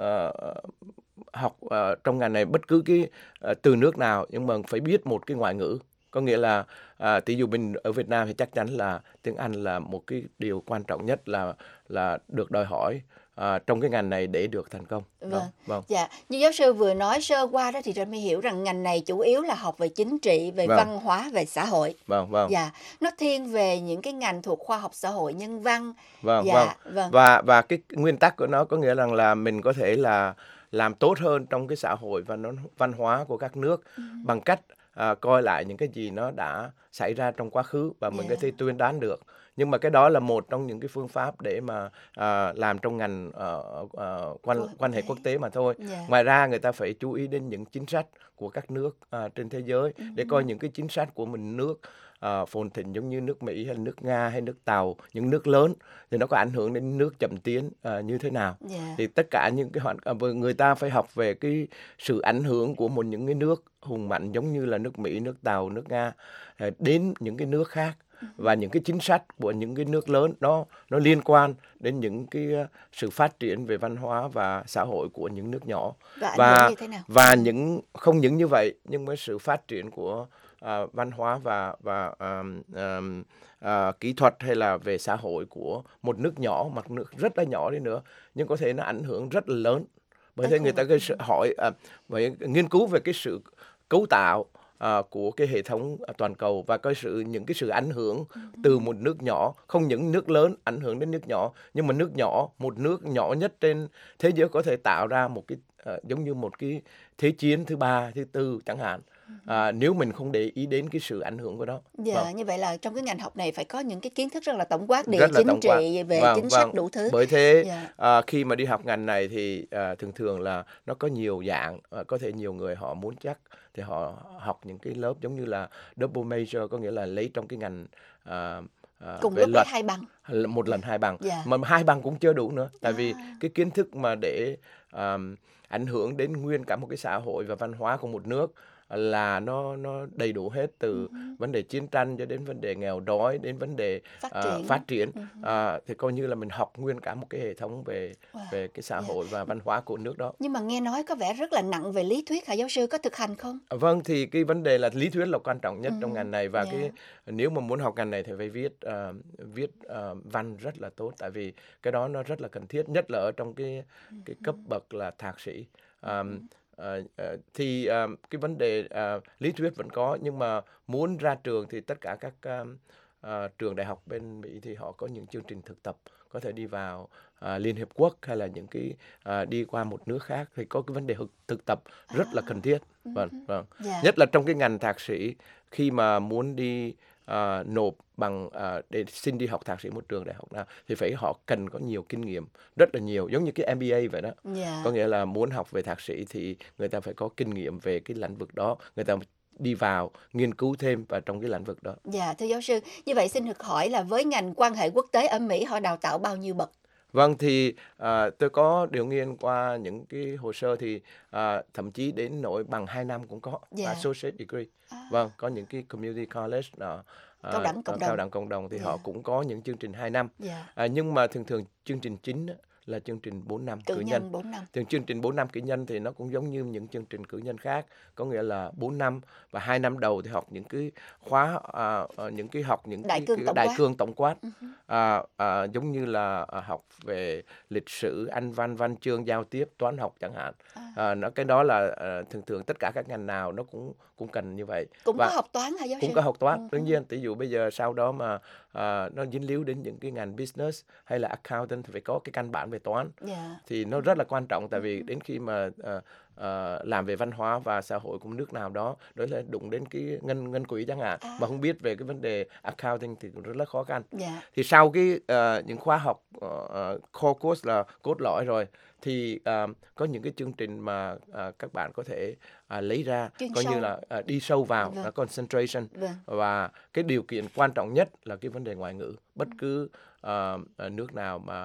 học uh, trong ngành này bất cứ cái uh, từ nước nào nhưng mà phải biết một cái ngoại ngữ. Có nghĩa là à, tỷ dụ mình ở Việt Nam thì chắc chắn là tiếng Anh là một cái điều quan trọng nhất, là là được đòi hỏi à, trong cái ngành này để được thành công. Vâng. Đó, vâng. Dạ, như giáo sư vừa nói sơ qua đó thì Trâm mới hiểu rằng ngành này chủ yếu là học về chính trị, về Vâng. văn hóa, về xã hội. Vâng, vâng. Dạ, nó thiên về những cái ngành thuộc khoa học xã hội nhân văn. Vâng, Dạ, vâng. vâng. Và và cái nguyên tắc của nó có nghĩa rằng là mình có thể là làm tốt hơn trong cái xã hội và nó văn hóa của các nước Ừ. bằng cách à, coi lại những cái gì nó đã xảy ra trong quá khứ và mình Dạ. có thể tuyên đoán được. Nhưng mà cái đó là một trong những cái phương pháp để mà à, làm trong ngành uh, uh, quan Quốc quan hệ tế. quốc tế mà thôi. Dạ. Ngoài ra người ta phải chú ý đến những chính sách của các nước à, trên thế giới Ừ. để coi những cái chính sách của mình nước à, phồn thịnh giống như nước Mỹ hay nước Nga hay nước Tàu, những nước lớn thì nó có ảnh hưởng đến nước chậm tiến à, như thế nào. Dạ. Thì tất cả những cái hoàn à, người ta phải học về cái sự ảnh hưởng của một những cái nước hùng mạnh giống như là nước Mỹ, nước Tàu, nước Nga à, đến những cái nước khác, và những cái chính sách của những cái nước lớn nó nó liên quan đến những cái uh, sự phát triển về văn hóa và xã hội của những nước nhỏ. Và ảnh và hưởng như thế nào? và những không những như vậy nhưng mà sự phát triển của uh, văn hóa và và um, um, uh, kỹ thuật hay là về xã hội của một nước nhỏ, một nước rất là nhỏ đi nữa nhưng có thể nó ảnh hưởng rất là lớn. Bởi thế người ta cái sự hỏi uh, với nghiên cứu về cái sự cấu tạo À, của cái hệ thống à, toàn cầu và cái sự những cái sự ảnh hưởng từ một nước nhỏ, không những nước lớn ảnh hưởng đến nước nhỏ, nhưng mà nước nhỏ, một nước nhỏ nhất trên thế giới có thể tạo ra một cái à, giống như một cái thế chiến thứ ba, thứ tư chẳng hạn. À, nếu mình không để ý đến cái sự ảnh hưởng của đó. Dạ, Vâng. như vậy là trong cái ngành học này phải có những cái kiến thức rất là tổng quát, địa Rất là chính tổng trị, quát. về Vâng, chính vâng. sách đủ thứ. Bởi thế Dạ. à, khi mà đi học ngành này thì à, thường thường là nó có nhiều dạng, à, có thể nhiều người họ muốn chắc thì họ học những cái lớp giống như là double major, có nghĩa là lấy trong cái ngành à, à, Cùng về lúc lấy luật hai bằng. một lần hai bằng. Dạ. Mà hai bằng cũng chưa đủ nữa, tại vì À. cái kiến thức mà để um, ảnh hưởng đến nguyên cả một cái xã hội và văn hóa của một nước là nó nó đầy đủ hết, từ Uh-huh. vấn đề chiến tranh cho đến vấn đề nghèo đói, đến vấn đề Phát à, triển. phát triển. Uh-huh. À, thì coi như là mình học nguyên cả một cái hệ thống về Wow. về cái xã Yeah. hội và văn hóa của nước đó. Nhưng mà nghe nói có vẻ rất là nặng về lý thuyết hả giáo sư, có thực hành không? À, vâng, thì cái vấn đề là lý thuyết là quan trọng nhất Ừ. trong ngành này, và Dạ. cái nếu mà muốn học ngành này thì phải viết uh, viết uh, văn rất là tốt, tại vì cái đó nó rất là cần thiết, nhất là ở trong cái cái cấp bậc là thạc sĩ. Um, uh, uh, thì uh, cái vấn đề uh, lý thuyết vẫn có, nhưng mà muốn ra trường thì tất cả các um, uh, trường đại học bên Mỹ thì họ có những chương trình thực tập, có thể đi vào uh, Liên Hiệp Quốc hay là những cái uh, đi qua một nước khác, thì có cái vấn đề thực, thực tập rất là cần thiết. Vâng, vâng. Dạ. Nhất là trong cái ngành thạc sĩ, khi mà muốn đi uh, nộp bằng uh, để xin đi học thạc sĩ một trường đại học nào thì phải họ cần có nhiều kinh nghiệm, rất là nhiều, giống như cái em bê a vậy đó. Dạ. Có nghĩa là muốn học về thạc sĩ thì người ta phải có kinh nghiệm về cái lĩnh vực đó, người ta đi vào nghiên cứu thêm vào trong cái lĩnh vực đó. Dạ, thưa giáo sư, như vậy xin được hỏi là với ngành quan hệ quốc tế ở Mỹ họ đào tạo bao nhiêu bậc? Vâng, thì à, tôi có điều nghiên qua những cái hồ sơ thì à, thậm chí đến nỗi bằng hai năm cũng có, Dạ. associate degree. À. Vâng, có những cái community college đó, à, Cao đẳng cộng đồng. cao đẳng cộng đồng thì Dạ. họ cũng có những chương trình hai năm. Dạ. À, nhưng mà thường thường chương trình chính á, là chương trình bốn năm Cử cử nhân nhân. bốn năm. Thường chương trình bốn năm cử nhân thì nó cũng giống như những chương trình cử nhân khác, có nghĩa là bốn năm và hai năm đầu thì học những cái khóa à, à, những cái học những Đại cái, cương cái tổng đại quát. cương tổng quát. Uh-huh. À, à, giống như là à, học về lịch sử, Anh văn, văn chương, giao tiếp, toán học chẳng hạn. À. À, nó cái đó là à, thường thường tất cả các ngành nào nó cũng cũng cần như vậy. Cũng Và có học toán hả giáo sư? cũng có học toán, Uh-huh. đương nhiên. Ví dụ bây giờ sau đó mà à, nó dính líu đến những cái ngành business hay là accountant thì phải có cái căn bản về toán. Dạ. Thì nó rất là quan trọng, tại vì đến khi mà uh, uh, làm về văn hóa và xã hội của một nước nào đó, đó là đụng đến cái ngân ngân quỹ chẳng hạn, À. mà không biết về cái vấn đề accounting thì cũng rất là khó khăn. Dạ. Thì sau cái uh, những khóa học uh, uh, core course là cốt lõi rồi thì uh, có những cái chương trình mà uh, các bạn có thể uh, lấy ra, Chuyên coi sâu. như là uh, đi sâu vào, Vâng. uh, concentration. Vâng. Và cái điều kiện quan trọng nhất là cái vấn đề ngoại ngữ. Bất cứ uh, uh, nước nào mà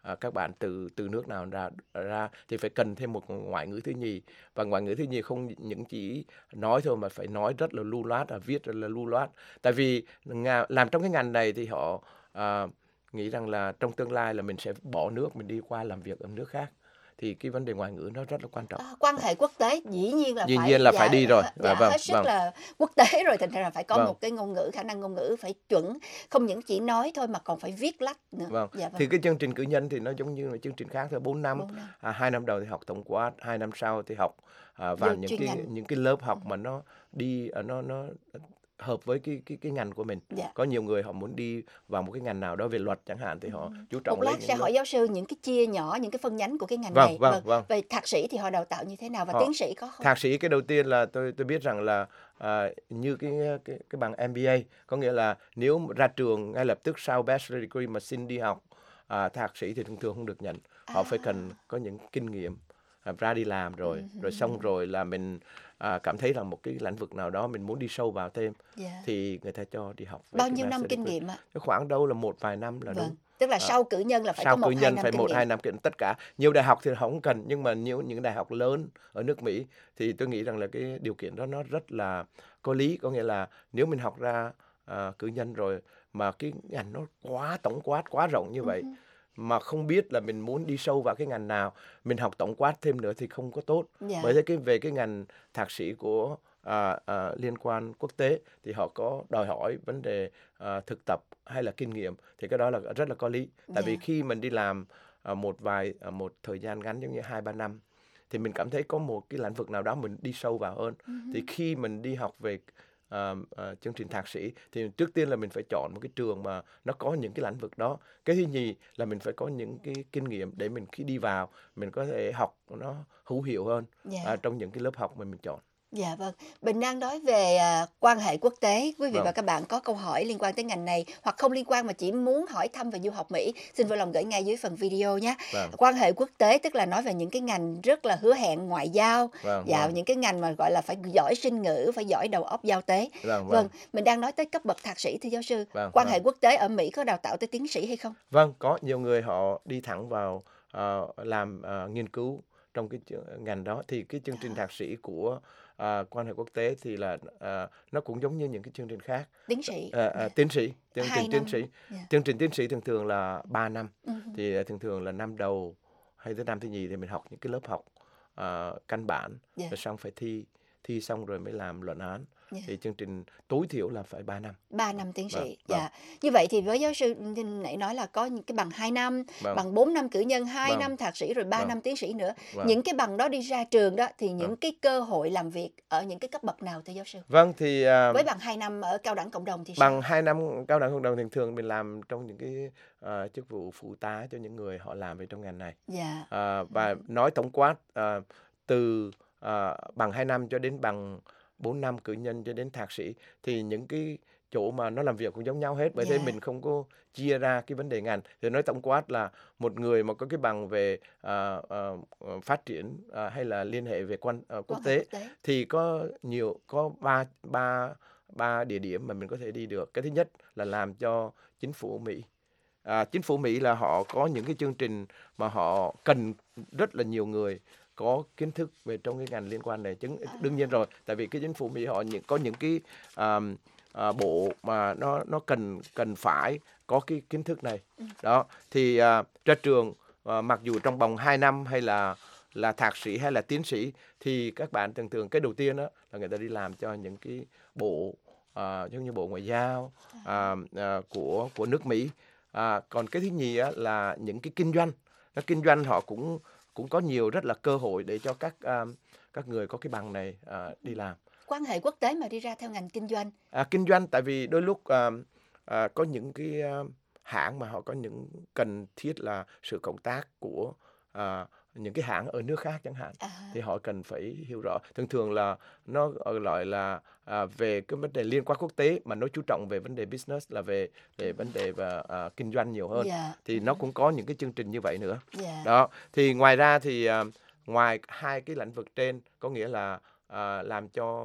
à, các bạn từ từ nước nào ra ra thì phải cần thêm một ngoại ngữ thứ nhì, và ngoại ngữ thứ nhì không những chỉ nói thôi mà phải nói rất là lưu loát, và viết rất là lưu loát. Tại vì làm trong cái ngành này thì họ à, nghĩ rằng là trong tương lai là mình sẽ bỏ nước, mình đi qua làm việc ở nước khác, thì cái vấn đề ngoại ngữ nó rất là quan trọng. À, quan hệ quốc tế dĩ nhiên là dĩ phải nhiên là dạ, phải đi rồi, dạ, vâng, hết sức vâng. là quốc tế rồi, thành ra là phải có Vâng. một cái ngôn ngữ, khả năng ngôn ngữ phải chuẩn, không những chỉ nói thôi mà còn phải viết lách nữa. Vâng. Dạ, vâng. Thì cái chương trình cử nhân thì nó giống như là chương trình khác thôi, bốn năm, Bốn năm. À, hai năm đầu thì học tổng quát, hai năm sau thì học à, vào Vô những chuyên cái ngành. những cái lớp học mà nó đi à, nó nó hợp với cái cái cái ngành của mình. Dạ. Có nhiều người họ muốn đi vào một cái ngành nào đó về luật chẳng hạn, thì họ chú trọng Một lát lên sẽ những hỏi lớp. giáo sư những cái chia nhỏ, những cái phân nhánh của cái ngành Vâng, này. vâng, vâng. Về thạc sĩ thì họ đào tạo như thế nào, và Họ- tiến sĩ có không? Thạc sĩ cái đầu tiên là tôi tôi biết rằng là à, như cái cái cái bằng em bê a, có nghĩa là nếu ra trường ngay lập tức sau bachelor degree mà xin đi học à, thạc sĩ thì thường thường không được nhận. Họ phải cần có những kinh nghiệm à, ra đi làm rồi, rồi xong rồi là mình à, cảm thấy rằng một cái lĩnh vực nào đó mình muốn đi sâu vào thêm, Dạ. thì người ta cho đi học. về Bao cái nhiêu năm bachelor kinh degree. nghiệm ạ? Cái khoảng đâu là một vài năm là Vâng. đúng. Tức là À, sau cử nhân là phải sau có một cử hai nhân năm phải kinh một nghiệm. hai năm kinh tất cả. Nhiều đại học thì không cần, nhưng mà nhiều những đại học lớn ở nước Mỹ thì tôi nghĩ rằng là cái điều kiện đó nó rất là có lý, có nghĩa là nếu mình học ra à, cử nhân rồi mà cái ngành nó quá tổng quát, quá rộng như vậy, mà không biết là mình muốn đi sâu vào cái ngành nào, mình học tổng quát thêm nữa thì không có tốt. Dạ. Bởi thế cái về cái ngành thạc sĩ của à, à, liên quan quốc tế thì họ có đòi hỏi vấn đề à, thực tập hay là kinh nghiệm, thì cái đó là rất là có lý. Tại vì Dạ. khi mình đi làm à, một vài à, một thời gian ngắn giống như hai ba năm thì mình cảm thấy có một cái lĩnh vực nào đó mình đi sâu vào hơn. Thì khi mình đi học về à, à, chương trình thạc sĩ thì trước tiên là mình phải chọn một cái trường mà nó có những cái lĩnh vực đó. Cái thứ nhì là mình phải có những cái kinh nghiệm để mình khi đi vào mình có thể học nó hữu hiệu hơn Dạ. à, trong những cái lớp học mà mình chọn. Dạ vâng, Bình đang nói về à, quan hệ quốc tế. Quý vị Vâng. và các bạn có câu hỏi liên quan tới ngành này hoặc không liên quan mà chỉ muốn hỏi thăm về du học Mỹ, xin vui lòng gửi ngay dưới phần video nhé. Vâng. Quan hệ quốc tế tức là nói về những cái ngành rất là hứa hẹn ngoại giao, Vâng, và vâng. những cái ngành mà gọi là phải giỏi sinh ngữ, phải giỏi đầu óc giao tế. Vâng, Vâng, vâng. mình đang nói tới cấp bậc thạc sĩ thưa giáo sư. Vâng, Quan vâng. hệ quốc tế ở Mỹ có đào tạo tới tiến sĩ hay không? Vâng, có nhiều người họ đi thẳng vào ờ, làm ờ, nghiên cứu trong cái chương- ngành đó, thì cái chương trình thạc sĩ của ờ, quan hệ quốc tế thì là ờ, nó cũng giống như những cái chương trình khác. Tiến sĩ. Ờ, ờ, tiến sĩ, chương Hai trình tiến năm. sĩ, Dạ. chương trình tiến sĩ thường thường là ba năm, Ừ. thì ờ, thường thường là năm đầu hay tới năm thứ nhì thì mình học những cái lớp học ờ, căn bản, Dạ. rồi xong phải thi, thi xong rồi mới làm luận án. Dạ. Thì chương trình tối thiểu là phải ba năm. ba năm tiến sĩ. Vâng, Dạ. Như vậy thì với giáo sư nãy nói là có những cái bằng hai năm, Vâng. bằng bốn năm cử nhân, hai Vâng. năm thạc sĩ rồi ba Vâng. năm tiến sĩ nữa. Vâng. Những cái bằng đó đi ra trường đó thì những Vâng. cái cơ hội làm việc ở những cái cấp bậc nào thưa giáo sư? Vâng, thì ờ, Với bằng hai năm ở cao đẳng cộng đồng thì sao? bằng hai năm cao đẳng cộng đồng thường thường mình làm trong những cái ờ, chức vụ phụ tá cho những người họ làm về trong ngành này. Dạ. À, và nói tổng quát à, từ à, bằng hai năm cho đến bằng bốn năm cử nhân cho đến thạc sĩ, thì những cái chỗ mà nó làm việc cũng giống nhau hết, bởi thế Dạ. mình không có chia ra cái vấn đề ngành. Thì nói tổng quát là một người mà có cái bằng về à, à, phát triển à, hay là liên hệ về quan à, quốc Quan hệ tế quốc tế. thì có nhiều có ba ba ba địa điểm mà mình có thể đi được. Cái thứ nhất là làm cho chính phủ Mỹ. À, chính phủ Mỹ là họ có những cái chương trình mà họ cần rất là nhiều người có kiến thức về trong cái ngành liên quan này. Chứng đương nhiên rồi, tại vì cái chính phủ Mỹ họ những, có những cái à, à, bộ mà nó nó cần cần phải có cái kiến thức này. Đó thì à, ra trường à, mặc dù trong vòng hai năm hay là là thạc sĩ hay là tiến sĩ thì các bạn thường thường cái đầu tiên đó là người ta đi làm cho những cái bộ à, giống như bộ ngoại giao à, à, của của nước Mỹ. À, còn cái thứ nhì á, là những cái kinh doanh, nó kinh doanh họ cũng cũng có nhiều rất là cơ hội để cho các à, các người có cái bằng này à, đi làm. Quan hệ quốc tế mà đi ra theo ngành kinh doanh. À, kinh doanh tại vì đôi lúc à, à, có những cái à, hãng mà họ có những cần thiết là sự cộng tác của à, những cái hãng ở nước khác chẳng hạn, À. thì họ cần phải hiểu rõ. Thường thường là nó gọi là à, về cái vấn đề liên quan quốc tế mà nó chú trọng về vấn đề business, là về về vấn đề và à, kinh doanh nhiều hơn. Dạ. Thì nó cũng có những cái chương trình như vậy nữa. Dạ. Đó thì ngoài ra thì à, ngoài hai cái lĩnh vực trên, có nghĩa là à, làm cho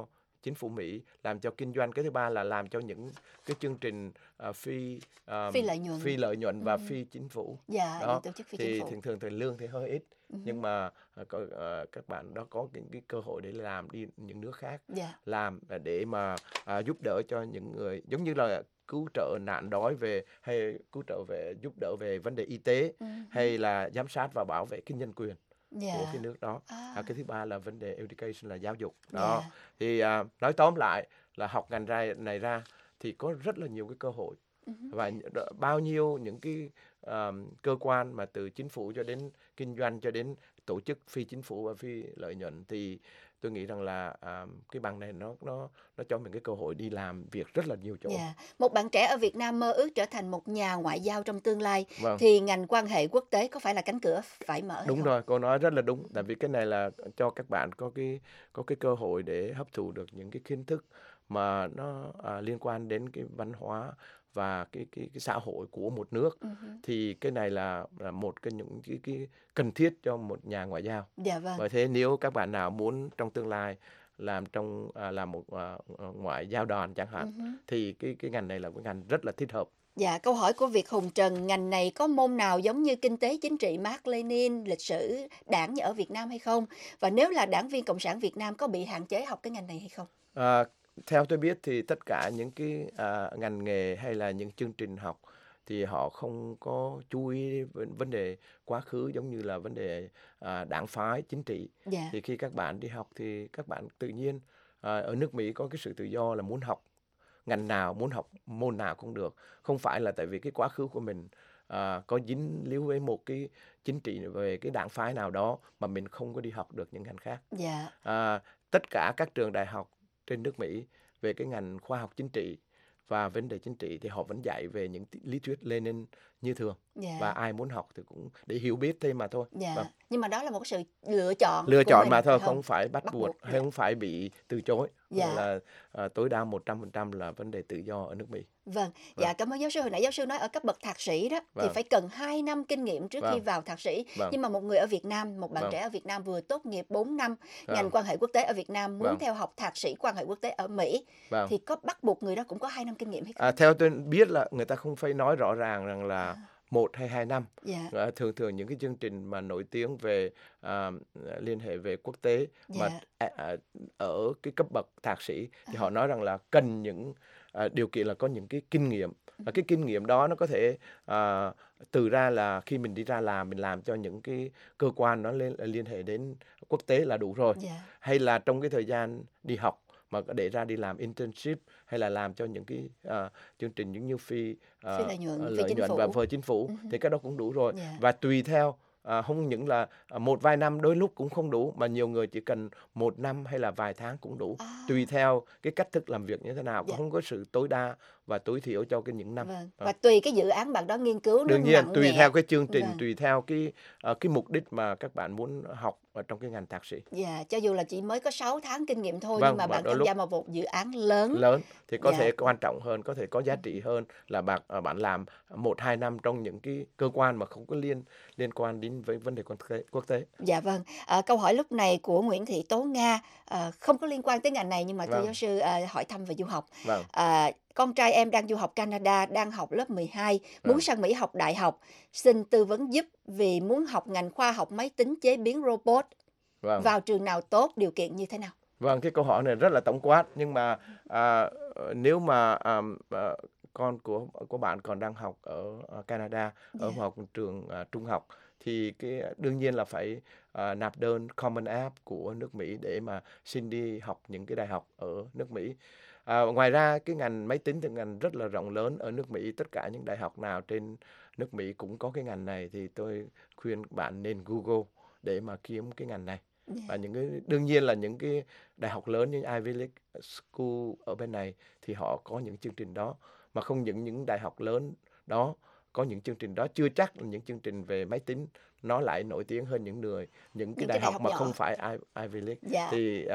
chính phủ Mỹ, làm cho kinh doanh. Cái thứ ba là làm cho những cái chương trình uh, phi um, phi lợi nhuận, phi lợi nhuận và ừ. phi chính phủ. Dạ, đó tổ chức phi thì chính phủ. thường thường thì lương thì hơi ít, ừ. nhưng mà uh, có, uh, các bạn đó có những cái cơ hội để làm đi những nước khác, dạ. làm để mà uh, giúp đỡ cho những người giống như là cứu trợ nạn đói về, hay cứu trợ về giúp đỡ về vấn đề y tế, ừ. hay là giám sát và bảo vệ cái nhân quyền dạ. của cái nước đó. à. À, cái thứ ba là vấn đề education là giáo dục. Đó dạ. thì à, nói tóm lại là học ngành ra này ra thì có rất là nhiều cái cơ hội, uh-huh. và bao nhiêu những cái um, cơ quan mà từ chính phủ cho đến kinh doanh cho đến tổ chức phi chính phủ và phi lợi nhuận, thì tôi nghĩ rằng là um, cái bằng này nó nó nó cho mình cái cơ hội đi làm việc rất là nhiều chỗ. Yeah. Một bạn trẻ ở Việt Nam mơ ước trở thành một nhà ngoại giao trong tương lai, vâng. thì ngành quan hệ quốc tế có phải là cánh cửa phải mở? Đúng không? rồi, cô nói rất là đúng. Tại vì cái này là cho các bạn có cái có cái cơ hội để hấp thụ được những cái kiến thức mà nó à, liên quan đến cái văn hóa và cái cái cái xã hội của một nước. Uh-huh. Thì cái này là là một cái những cái cái cần thiết cho một nhà ngoại giao. Dạ vâng. Bởi thế nếu các bạn nào muốn trong tương lai làm trong à, làm một à, ngoại giao đoàn chẳng hạn, uh-huh. thì cái cái ngành này là một ngành rất là thích hợp. Dạ, câu hỏi của Việt Hùng Trần, ngành này có môn nào giống như kinh tế chính trị Mác Lênin, lịch sử đảng như ở Việt Nam hay không? Và nếu là đảng viên Cộng sản Việt Nam có bị hạn chế học cái ngành này hay không? À, theo tôi biết thì tất cả những cái à, ngành nghề hay là những chương trình học thì họ không có chú ý vấn đề quá khứ giống như là vấn đề à, đảng phái chính trị. Dạ. Thì khi các bạn đi học thì các bạn tự nhiên à, ở nước Mỹ có cái sự tự do là muốn học ngành nào, muốn học môn nào cũng được. Không phải là tại vì cái quá khứ của mình à, có dính líu với một cái chính trị về cái đảng phái nào đó mà mình không có đi học được những ngành khác. Dạ. À, tất cả các trường đại học trên nước Mỹ về cái ngành khoa học chính trị và vấn đề chính trị thì họ vẫn dạy về những lý thuyết Lenin như thường. Yeah. Và ai muốn học thì cũng để hiểu biết thêm mà thôi. Yeah. Vâng. Nhưng mà đó là một sự lựa chọn lựa của chọn mình, mà thôi, không, không phải bắt, bắt buộc, buộc hay không phải bị từ chối. Yeah. Là à, tối đa một trăm phần trăm là vấn đề tự do ở nước Mỹ. Vâng. vâng, dạ cảm ơn giáo sư. Hồi nãy giáo sư nói ở cấp bậc thạc sĩ đó vâng. thì phải cần hai năm kinh nghiệm trước vâng. khi vào thạc sĩ. Vâng. Nhưng mà một người ở Việt Nam, một bạn vâng. trẻ ở Việt Nam vừa tốt nghiệp bốn năm vâng. ngành quan hệ quốc tế ở Việt Nam, muốn vâng. theo học thạc sĩ quan hệ quốc tế ở Mỹ, vâng. thì có bắt buộc người đó cũng có hai năm kinh nghiệm hay không? À, theo tôi biết là người ta không phải nói rõ ràng rằng là à. một hay hai năm. Yeah. À, thường thường những cái chương trình mà nổi tiếng về à, liên hệ về quốc tế yeah. mà à, à, ở cái cấp bậc thạc sĩ thì à. họ nói rằng là cần những à, điều kiện là có những cái kinh nghiệm. Và cái kinh nghiệm đó nó có thể à, từ ra là khi mình đi ra làm, mình làm cho những cái cơ quan nó liên, liên hệ đến quốc tế là đủ rồi. Yeah. Hay là trong cái thời gian đi học mà để ra đi làm internship hay là làm cho những cái uh, chương trình những như phi, uh, phi lợi nhuận, uh, phi lợi chính nhuận phủ. và phơi chính phủ uh-huh. thì cái đó cũng đủ rồi. Yeah. Và tùy theo uh, không những là uh, một vài năm đôi lúc cũng không đủ, mà nhiều người chỉ cần một năm hay là vài tháng cũng đủ. À. Tùy theo cái cách thức làm việc như thế nào, yeah. không có sự tối đa và tối thiểu cho cái những năm. Vâng. Và tùy cái dự án bạn đó nghiên cứu đương nhiên tùy nhẹ. theo cái chương trình, vâng. tùy theo cái uh, cái mục đích mà các bạn muốn học ở trong cái ngành thạc sĩ. Dạ, cho dù là chỉ mới có sáu tháng kinh nghiệm thôi, vâng, nhưng mà bạn tham lúc... gia vào một dự án lớn lớn thì có dạ. thể quan trọng hơn, có thể có giá trị hơn là bạn bạn làm một hai năm trong những cái cơ quan mà không có liên liên quan đến với vấn đề quốc tế. Quốc tế. Dạ vâng. À, câu hỏi lúc này của Nguyễn Thị Tố Nga à, không có liên quan tới ngành này, nhưng mà thưa vâng. giáo sư à, hỏi thăm về du học. Vâng. À, con trai em đang du học Canada, đang học lớp mười hai, muốn vâng. sang Mỹ học đại học, xin tư vấn giúp vì muốn học ngành khoa học máy tính chế biến robot. Vâng. Vào trường nào tốt, điều kiện như thế nào? Vâng, cái câu hỏi này rất là tổng quát, nhưng mà à, nếu mà à, à, con của của bạn còn đang học ở Canada, ở yeah. học trường à, trung học, thì cái đương nhiên là phải à, nạp đơn Common App của nước Mỹ để mà xin đi học những cái đại học ở nước Mỹ. À, ngoài ra cái ngành máy tính thì ngành rất là rộng lớn ở nước Mỹ, tất cả những đại học nào trên nước Mỹ cũng có cái ngành này, thì tôi khuyên bạn nên Google để mà kiếm cái ngành này. Yeah. Và những cái đương nhiên là những cái đại học lớn như Ivy League School ở bên này thì họ có những chương trình đó, mà không những những đại học lớn đó có những chương trình đó, chưa chắc là những chương trình về máy tính nó lại nổi tiếng hơn những người những cái những đại, cái đại học, học mà nhỏ. Không phải Ivy League. Yeah. Thì uh,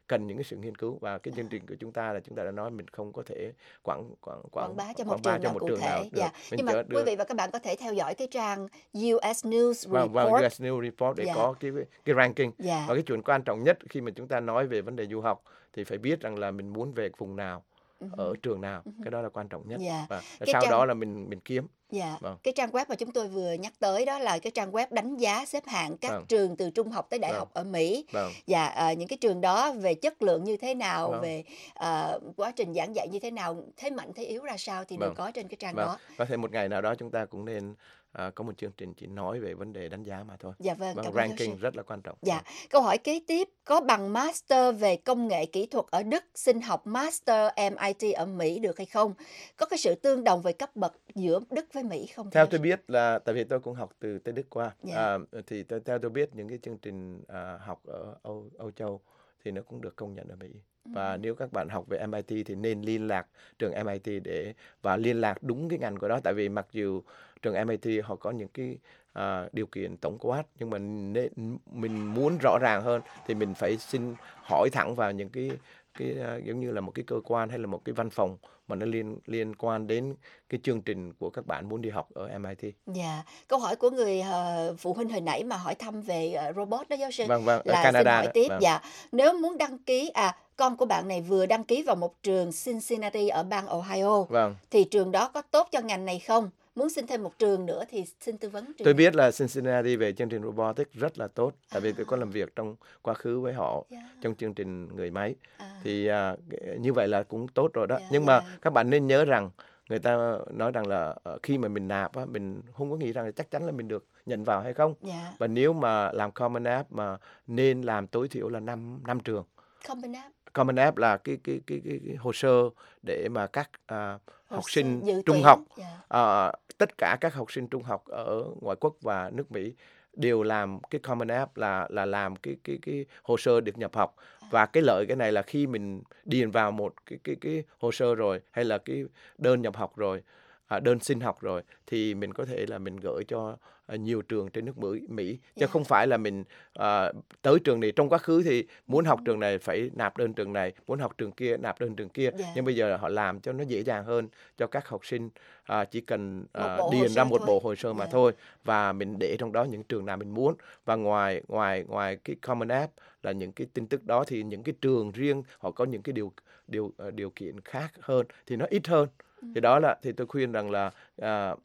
cần những cái sự nghiên cứu, và cái chương trình của chúng ta là chúng ta đã nói mình không có thể quảng quảng quảng bá cho một quảng trường bá cho nào một cụ trường nào thể. được. Dạ. Mình Nhưng mà chở quý đưa vị và các bạn có thể theo dõi cái trang u ét News vâng, vâng, Report. u ét News Report để Dạ. có cái cái ranking. Dạ. Và cái chuyện quan trọng nhất khi mà chúng ta nói về vấn đề du học thì phải biết rằng là mình muốn về vùng nào, ở trường nào, cái đó là quan trọng nhất. Dạ. Và Cái sau trang- đó là mình mình kiếm. Dạ. Vâng. Cái trang web mà chúng tôi vừa nhắc tới đó là cái trang web đánh giá xếp hạng các Vâng. trường từ trung học tới đại Vâng. học ở Mỹ. Vâng. Và à, những cái trường đó về chất lượng như thế nào, Vâng. về à, quá trình giảng dạy như thế nào, thế mạnh thế yếu ra sao thì đều Vâng. có trên cái trang Vâng. đó. Có thể một ngày nào đó chúng ta cũng nên à, có một chương trình chỉ nói về vấn đề đánh giá mà thôi. Dạ vâng, Vâng, cảm ơn giáo ranking sư. rất là quan trọng. Dạ. Câu hỏi kế tiếp, có bằng Master về công nghệ kỹ thuật ở Đức, xin học Master em i tê ở Mỹ được hay không? Có cái sự tương đồng về cấp bậc giữa Đức với Mỹ không? Theo thưa tôi biết là, tại vì tôi cũng học từ tới Đức qua, Dạ. à, thì tôi, theo tôi biết những cái chương trình à, học ở Âu, Âu Châu thì nó cũng được công nhận ở Mỹ. Và nếu các bạn học về em i tê thì nên liên lạc trường em i tê để và liên lạc đúng cái ngành của đó. Tại vì mặc dù trường em i tê họ có những cái à, điều kiện tổng quát, nhưng mà nên, mình muốn rõ ràng hơn thì mình phải xin hỏi thẳng vào những cái cái uh, giống như là một cái cơ quan hay là một cái văn phòng mà nó liên liên quan đến cái chương trình của các bạn muốn đi học ở em i tê. Dạ, câu hỏi của người uh, phụ huynh hồi nãy mà hỏi thăm về uh, robot đó giáo sư. Vâng, vâng, ở là Canada xin hỏi đó, tiếp. vâng. Dạ, nếu muốn đăng ký, à con của bạn này vừa đăng ký vào một trường Cincinnati ở bang Ohio, Vâng. thì trường đó có tốt cho ngành này không? Muốn xin thêm một trường nữa thì xin tư vấn trường. Tôi biết là Cincinnati về chương trình robotics rất là tốt, tại vì tôi có làm việc trong quá khứ với họ Yeah. trong chương trình người máy. À. Thì à, như vậy là cũng tốt rồi đó. Yeah, Nhưng mà yeah. các bạn nên nhớ rằng người ta nói rằng là ờ, khi mà mình nạp á, mình không có nghĩ rằng là chắc chắn là mình được nhận vào hay không. Dạ. Và nếu mà làm Common App mà nên làm tối thiểu là năm năm trường. Common App. Common App là cái cái cái, cái, cái hồ sơ để mà các à, Hồ học sơ sinh dự trung tuyển. học, Dạ. à, tất cả các học sinh trung học ở ngoại quốc và nước Mỹ đều làm cái Common App là là làm cái cái cái hồ sơ được nhập học. Và cái lợi cái này là khi mình điền vào một cái cái cái hồ sơ rồi, hay là cái đơn nhập học rồi, à, đơn xin học rồi, thì mình có thể là mình gửi cho à, nhiều trường trên nước Mỹ, Mỹ. Chứ Yeah. không phải là mình à, tới trường này. Trong quá khứ thì muốn học trường này phải nạp đơn trường này, muốn học trường kia nạp đơn trường kia. Yeah. Nhưng bây giờ là họ làm cho nó dễ dàng hơn cho các học sinh, à, chỉ cần à, Một bộ hồ điền sơ ra một thôi. bộ hồ sơ mà Yeah. thôi, và mình để trong đó những trường nào mình muốn. Và ngoài ngoài ngoài cái Common App là những cái tin tức đó, thì những cái trường riêng họ có những cái điều điều uh, điều kiện khác hơn thì nó ít hơn. Ừ. Thì đó là thì tôi khuyên rằng là à,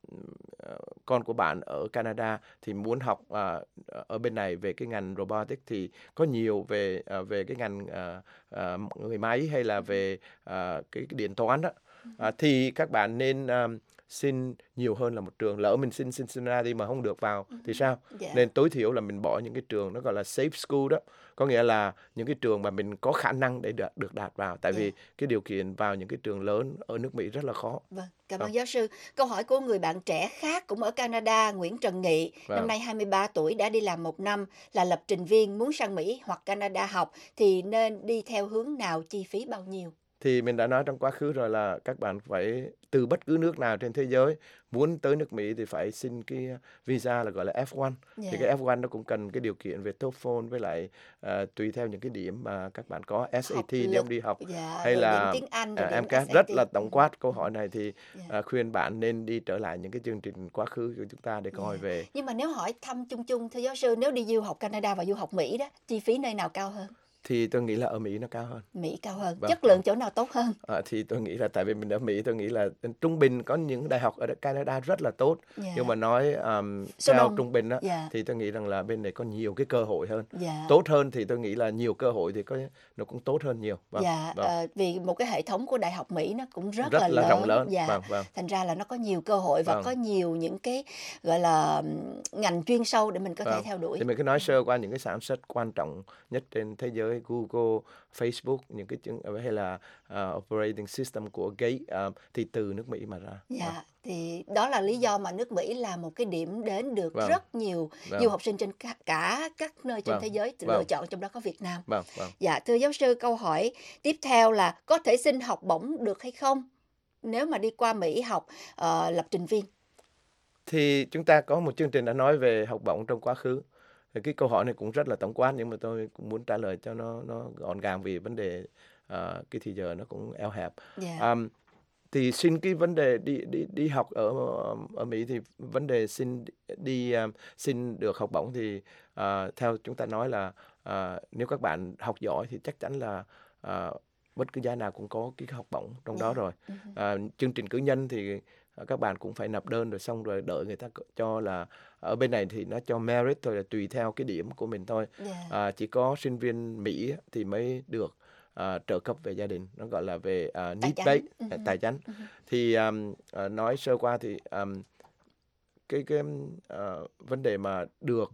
con của bạn ở Canada thì muốn học à, ở bên này về cái ngành robotics thì có nhiều về à, về cái ngành à, à, người máy hay là về à, cái, cái điện toán đó, à, thì các bạn nên à, xin nhiều hơn là một trường. Lỡ mình xin Cincinnati mà không được vào thì sao? Dạ. Nên tối thiểu là mình bỏ những cái trường nó gọi là safe school đó, có nghĩa là những cái trường mà mình có khả năng để được, được đạt vào. Tại Dạ. vì cái điều kiện vào những cái trường lớn ở nước Mỹ rất là khó. Vâng, cảm Vâng. ơn giáo sư. Câu hỏi của người bạn trẻ khác cũng ở Canada, Nguyễn Trần Nghị, Vâng. năm nay hai mươi ba tuổi, đã đi làm một năm, là lập trình viên, muốn sang Mỹ hoặc Canada học thì nên đi theo hướng nào, chi phí bao nhiêu? Thì mình đã nói trong quá khứ rồi là các bạn phải từ bất cứ nước nào trên thế giới muốn tới nước Mỹ thì phải xin cái visa là gọi là F một. Dạ. Thì cái F một nó cũng cần cái điều kiện về TOEFL, với lại à, tùy theo những cái điểm mà các bạn có S A T Học nếu lực. đi học, Dạ, hay rồi là điểm tiếng Anh, rồi à, điểm MCAT. S A T. Rất là tổng quát câu hỏi này thì Dạ. à, khuyên bạn nên đi trở lại những cái chương trình quá khứ của chúng ta để coi Dạ. về. Nhưng mà nếu hỏi thăm chung chung, thưa giáo sư, nếu đi du học Canada và du học Mỹ đó, chi phí nơi nào cao hơn? Thì tôi nghĩ là ở Mỹ nó cao hơn. Mỹ cao hơn. Vâng. Chất lượng chỗ nào tốt hơn? À, thì tôi nghĩ là tại vì mình ở Mỹ, tôi nghĩ là trung bình có những đại học ở Canada rất là tốt. Dạ. Nhưng mà nói um, Số theo đông. trung bình á, Dạ. thì tôi nghĩ rằng là bên này có nhiều cái cơ hội hơn. Dạ. Tốt hơn thì tôi nghĩ là nhiều cơ hội thì có nó cũng tốt hơn nhiều. Vâng, Dạ, vâng. ờ, vì một cái hệ thống của Đại học Mỹ nó cũng rất, Rất là, là lớn. rộng lớn. Dạ. Vâng, vâng. Thành ra là nó có nhiều cơ hội và Vâng. có nhiều những cái gọi là ừm, ngành chuyên sâu để mình có thể Vâng. theo đuổi. Thì mình cứ nói sơ qua những cái sản xuất quan trọng nhất trên thế giới, Google, Facebook, những cái chứng hay là uh, operating system của Gates uh, thì từ nước Mỹ mà ra. Dạ, Vâng. thì đó là lý do mà nước Mỹ là một cái điểm đến được Vâng. rất nhiều Vâng. du học sinh trên cả, cả các nơi trên Vâng. thế giới lựa Vâng. chọn, trong đó có Việt Nam. Vâng, vâng. Dạ, thưa giáo sư, câu hỏi tiếp theo là có thể xin học bổng được hay không nếu mà đi qua Mỹ học ờ, lập trình viên? Thì chúng ta có một chương trình đã nói về học bổng trong quá khứ. Cái câu hỏi này cũng rất là tổng quát, nhưng mà tôi cũng muốn trả lời cho nó nó gọn gàng vì vấn đề uh, cái thì giờ nó cũng eo hẹp. Yeah. Um, thì xin cái vấn đề đi đi đi học ở ở Mỹ thì vấn đề xin đi um, xin được học bổng thì uh, theo chúng ta nói là uh, nếu các bạn học giỏi thì chắc chắn là uh, bất cứ giá nào cũng có cái học bổng trong yeah. đó rồi. Uh, chương trình cử nhân thì uh, các bạn cũng phải nộp đơn rồi xong rồi đợi người ta cho, là ở bên này thì nó cho merit thôi, là tùy theo cái điểm của mình thôi. Yeah. Uh, chỉ có sinh viên Mỹ thì mới được Uh, trợ cấp về gia đình, nó gọi là về uh, need based uh-huh. tài chính. Uh-huh. Thì um, uh, nói sơ qua thì um, cái cái uh, vấn đề mà được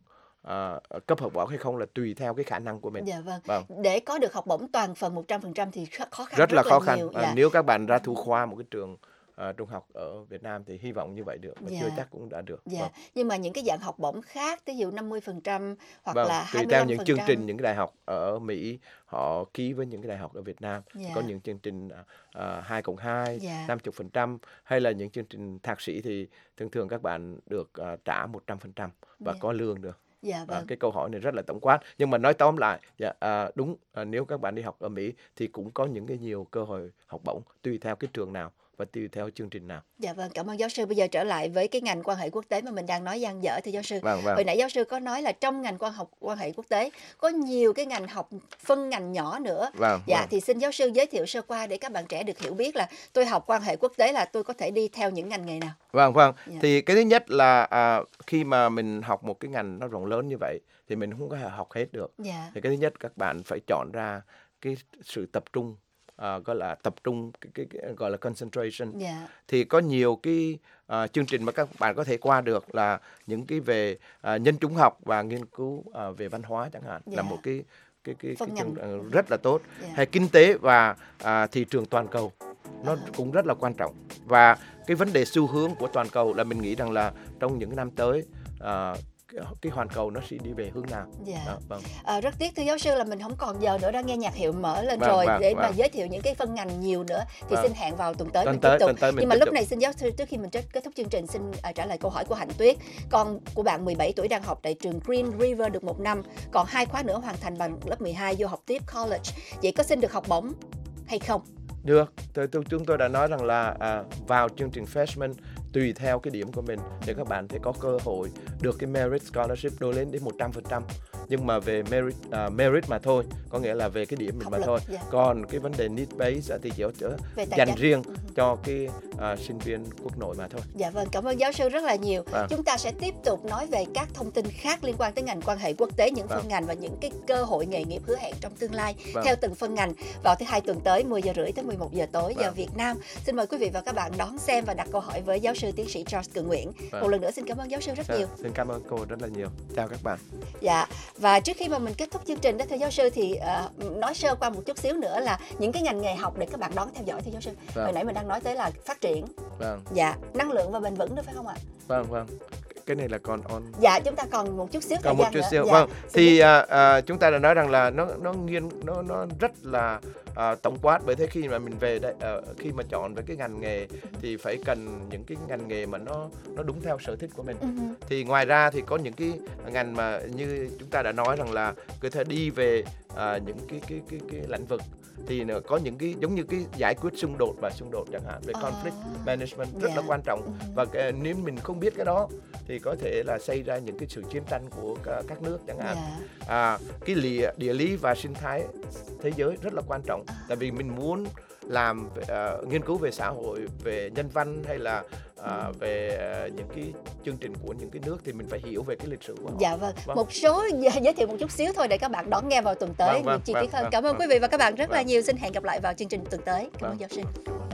uh, cấp học bổng hay không là tùy theo cái khả năng của mình. Dạ vâng. vâng. Để có được học bổng toàn phần một trăm phần trăm thì khó khăn, rất, rất là khó là khăn. nhiều. Uh, dạ. Nếu các bạn ra thủ khoa một cái trường Uh, trung học ở Việt Nam thì hy vọng như vậy được, mà dạ. chưa chắc cũng đã được. Dạ. Vâng. Nhưng mà những cái dạng học bổng khác, ví dụ năm mươi phần trăm hoặc vâng. là hai mươi tùy lăm theo phần trăm. những chương trình, những cái đại học ở Mỹ họ ký với những cái đại học ở Việt Nam. Dạ. Có những chương trình uh, hai cộng hai, dạ. năm mươi phần trăm, hay là những chương trình thạc sĩ thì thường thường các bạn được uh, trả một trăm phần trăm và dạ. có lương được. Dạ, vâng. À, cái câu hỏi này rất là tổng quát, nhưng mà nói tóm lại, dạ, à, đúng, à, nếu các bạn đi học ở Mỹ thì cũng có những cái nhiều cơ hội học bổng tùy theo cái trường nào và tùy theo chương trình nào. Dạ vâng, cảm ơn giáo sư. Bây giờ trở lại với cái ngành quan hệ quốc tế mà mình đang nói dang dở thì giáo sư. Vâng, vâng. Hồi nãy giáo sư có nói là trong ngành quan học quan hệ quốc tế có nhiều cái ngành học phân ngành nhỏ nữa. Vâng, dạ vâng. Thì xin giáo sư giới thiệu sơ qua để các bạn trẻ được hiểu biết là tôi học quan hệ quốc tế là tôi có thể đi theo những ngành nghề nào. Vâng, vâng. Dạ. Thì cái thứ nhất là à, khi mà mình học một cái ngành nó rộng lớn như vậy thì mình không có thể học hết được. Dạ. Thì cái thứ nhất các bạn phải chọn ra cái sự tập trung. Uh, gọi là tập trung cái, cái, cái gọi là concentration. Yeah. Thì có nhiều cái uh, chương trình mà các bạn có thể qua được là những cái về uh, nhân chủng học và nghiên cứu uh, về văn hóa chẳng hạn. Yeah. Là một cái cái cái, cái chương, uh, rất là tốt. Yeah. Hay kinh tế và uh, thị trường toàn cầu nó uh. cũng rất là quan trọng. Và cái vấn đề xu hướng của toàn cầu là mình nghĩ rằng là trong những năm tới uh, cái hoàn cầu nó sẽ đi về hướng nào. Dạ. Đó, vâng. à, rất tiếc thưa giáo sư là mình không còn giờ nữa, đang nghe nhạc hiệu mở lên vâng, rồi vâng, để vâng. mà giới thiệu những cái phân ngành nhiều nữa thì vâng. xin hẹn vào tuần tới tuần mình tới, tiếp tục. tuần tới mình Nhưng mà tiếp lúc tục. này xin giáo sư, trước khi mình kết thúc chương trình, xin uh, trả lời câu hỏi của Hạnh Tuyết. Con của bạn mười bảy tuổi đang học tại trường Green River được một năm, còn hai khóa nữa hoàn thành bằng lớp mười hai vô học tiếp college. Vậy có xin được học bổng hay không? Được, tôi, tôi, chúng tôi đã nói rằng là à, vào chương trình freshman tùy theo cái điểm của mình để các bạn sẽ có cơ hội được cái merit scholarship đôi lên đến một trăm phần trăm. Nhưng mà về merit uh, merit mà thôi, có nghĩa là về cái điểm mình học mà lực, thôi. Yeah. Còn cái vấn đề need base thì chỉ dành riêng uh-huh. cho cái uh, sinh viên quốc nội mà thôi. Dạ vâng, cảm ơn giáo sư rất là nhiều. Vâng. Chúng ta sẽ tiếp tục nói về các thông tin khác liên quan tới ngành quan hệ quốc tế, những vâng. phân ngành và những cái cơ hội nghề nghiệp hứa hẹn trong tương lai vâng. theo từng phân ngành vào thứ hai tuần tới mười giờ rưỡi tới mười một giờ tối vâng. giờ Việt Nam. Xin mời quý vị và các bạn đón xem và đặt câu hỏi với giáo sư tiến sĩ Charles Cường Nguyễn. Vâng. Một lần nữa xin cảm ơn giáo sư rất dạ, nhiều. Xin cảm ơn cô rất là nhiều. Chào các bạn. Dạ, và trước khi mà mình kết thúc chương trình đó thưa giáo sư thì uh, nói sơ qua một chút xíu nữa là những cái ngành nghề học để các bạn đón theo dõi thưa giáo sư. Vâng. Hồi nãy mình đang nói tới là phát triển. Vâng. Dạ, năng lượng và bền vững nữa phải không ạ? Vâng, vâng. Cái này là còn on. Dạ, chúng ta còn một chút xíu còn thời gian một chút nữa. xíu. Dạ. Vâng. Thì à, à, chúng ta đã nói rằng là nó nó nghiên nó nó rất là à, tổng quát, bởi thế khi mà mình về đây à, khi mà chọn với cái ngành nghề thì phải cần những cái ngành nghề mà nó nó đúng theo sở thích của mình. Uh-huh. Thì ngoài ra thì có những cái ngành mà như chúng ta đã nói rằng là có thể đi về à, những cái cái cái cái lĩnh vực thì có những cái giống như cái giải quyết xung đột và xung đột chẳng hạn, về conflict uh, management rất yeah. là quan trọng. Uh-huh. Và cái, nếu mình không biết cái đó thì có thể là xảy ra những cái sự chiến tranh của các nước chẳng hạn. Yeah. À, cái địa, địa lý và sinh thái thế giới rất là quan trọng. Uh. Tại vì mình muốn làm uh, nghiên cứu về xã hội, về nhân văn hay là uh, về uh, những cái chương trình của những cái nước thì mình phải hiểu về cái lịch sử của họ. Dạ vâng. Vâng. Một số giới thiệu một chút xíu thôi để các bạn đón nghe vào tuần tới vâng, vâng, chi vâng, tiết hơn. Vâng, Cảm ơn vâng. quý vị và các bạn rất vâng. là nhiều. Xin hẹn gặp lại vào chương trình tuần tới. Cảm vâng. ơn giáo sư.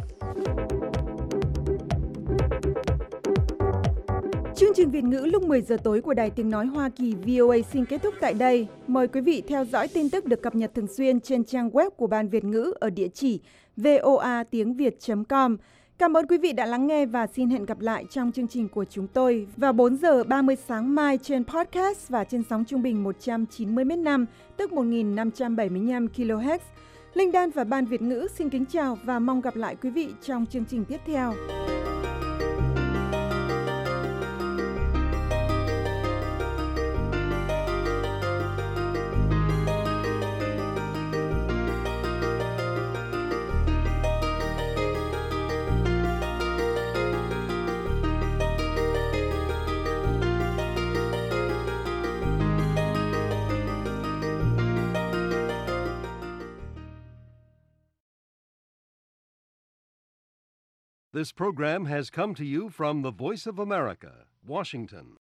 Chương trình Việt ngữ lúc mười giờ tối của Đài Tiếng Nói Hoa Kỳ vê o a xin kết thúc tại đây. Mời quý vị theo dõi tin tức được cập nhật thường xuyên trên trang web của Ban Việt ngữ ở địa chỉ voa tiếng việt chấm com. Cảm ơn quý vị đã lắng nghe và xin hẹn gặp lại trong chương trình của chúng tôi vào bốn giờ ba mươi sáng mai trên podcast và trên sóng trung bình một trăm chín mươi mét năm, tức một nghìn năm trăm bảy mươi lăm ki lô héc. Linh Đan và Ban Việt ngữ xin kính chào và mong gặp lại quý vị trong chương trình tiếp theo. This program has come to you from the Voice of America, Washington.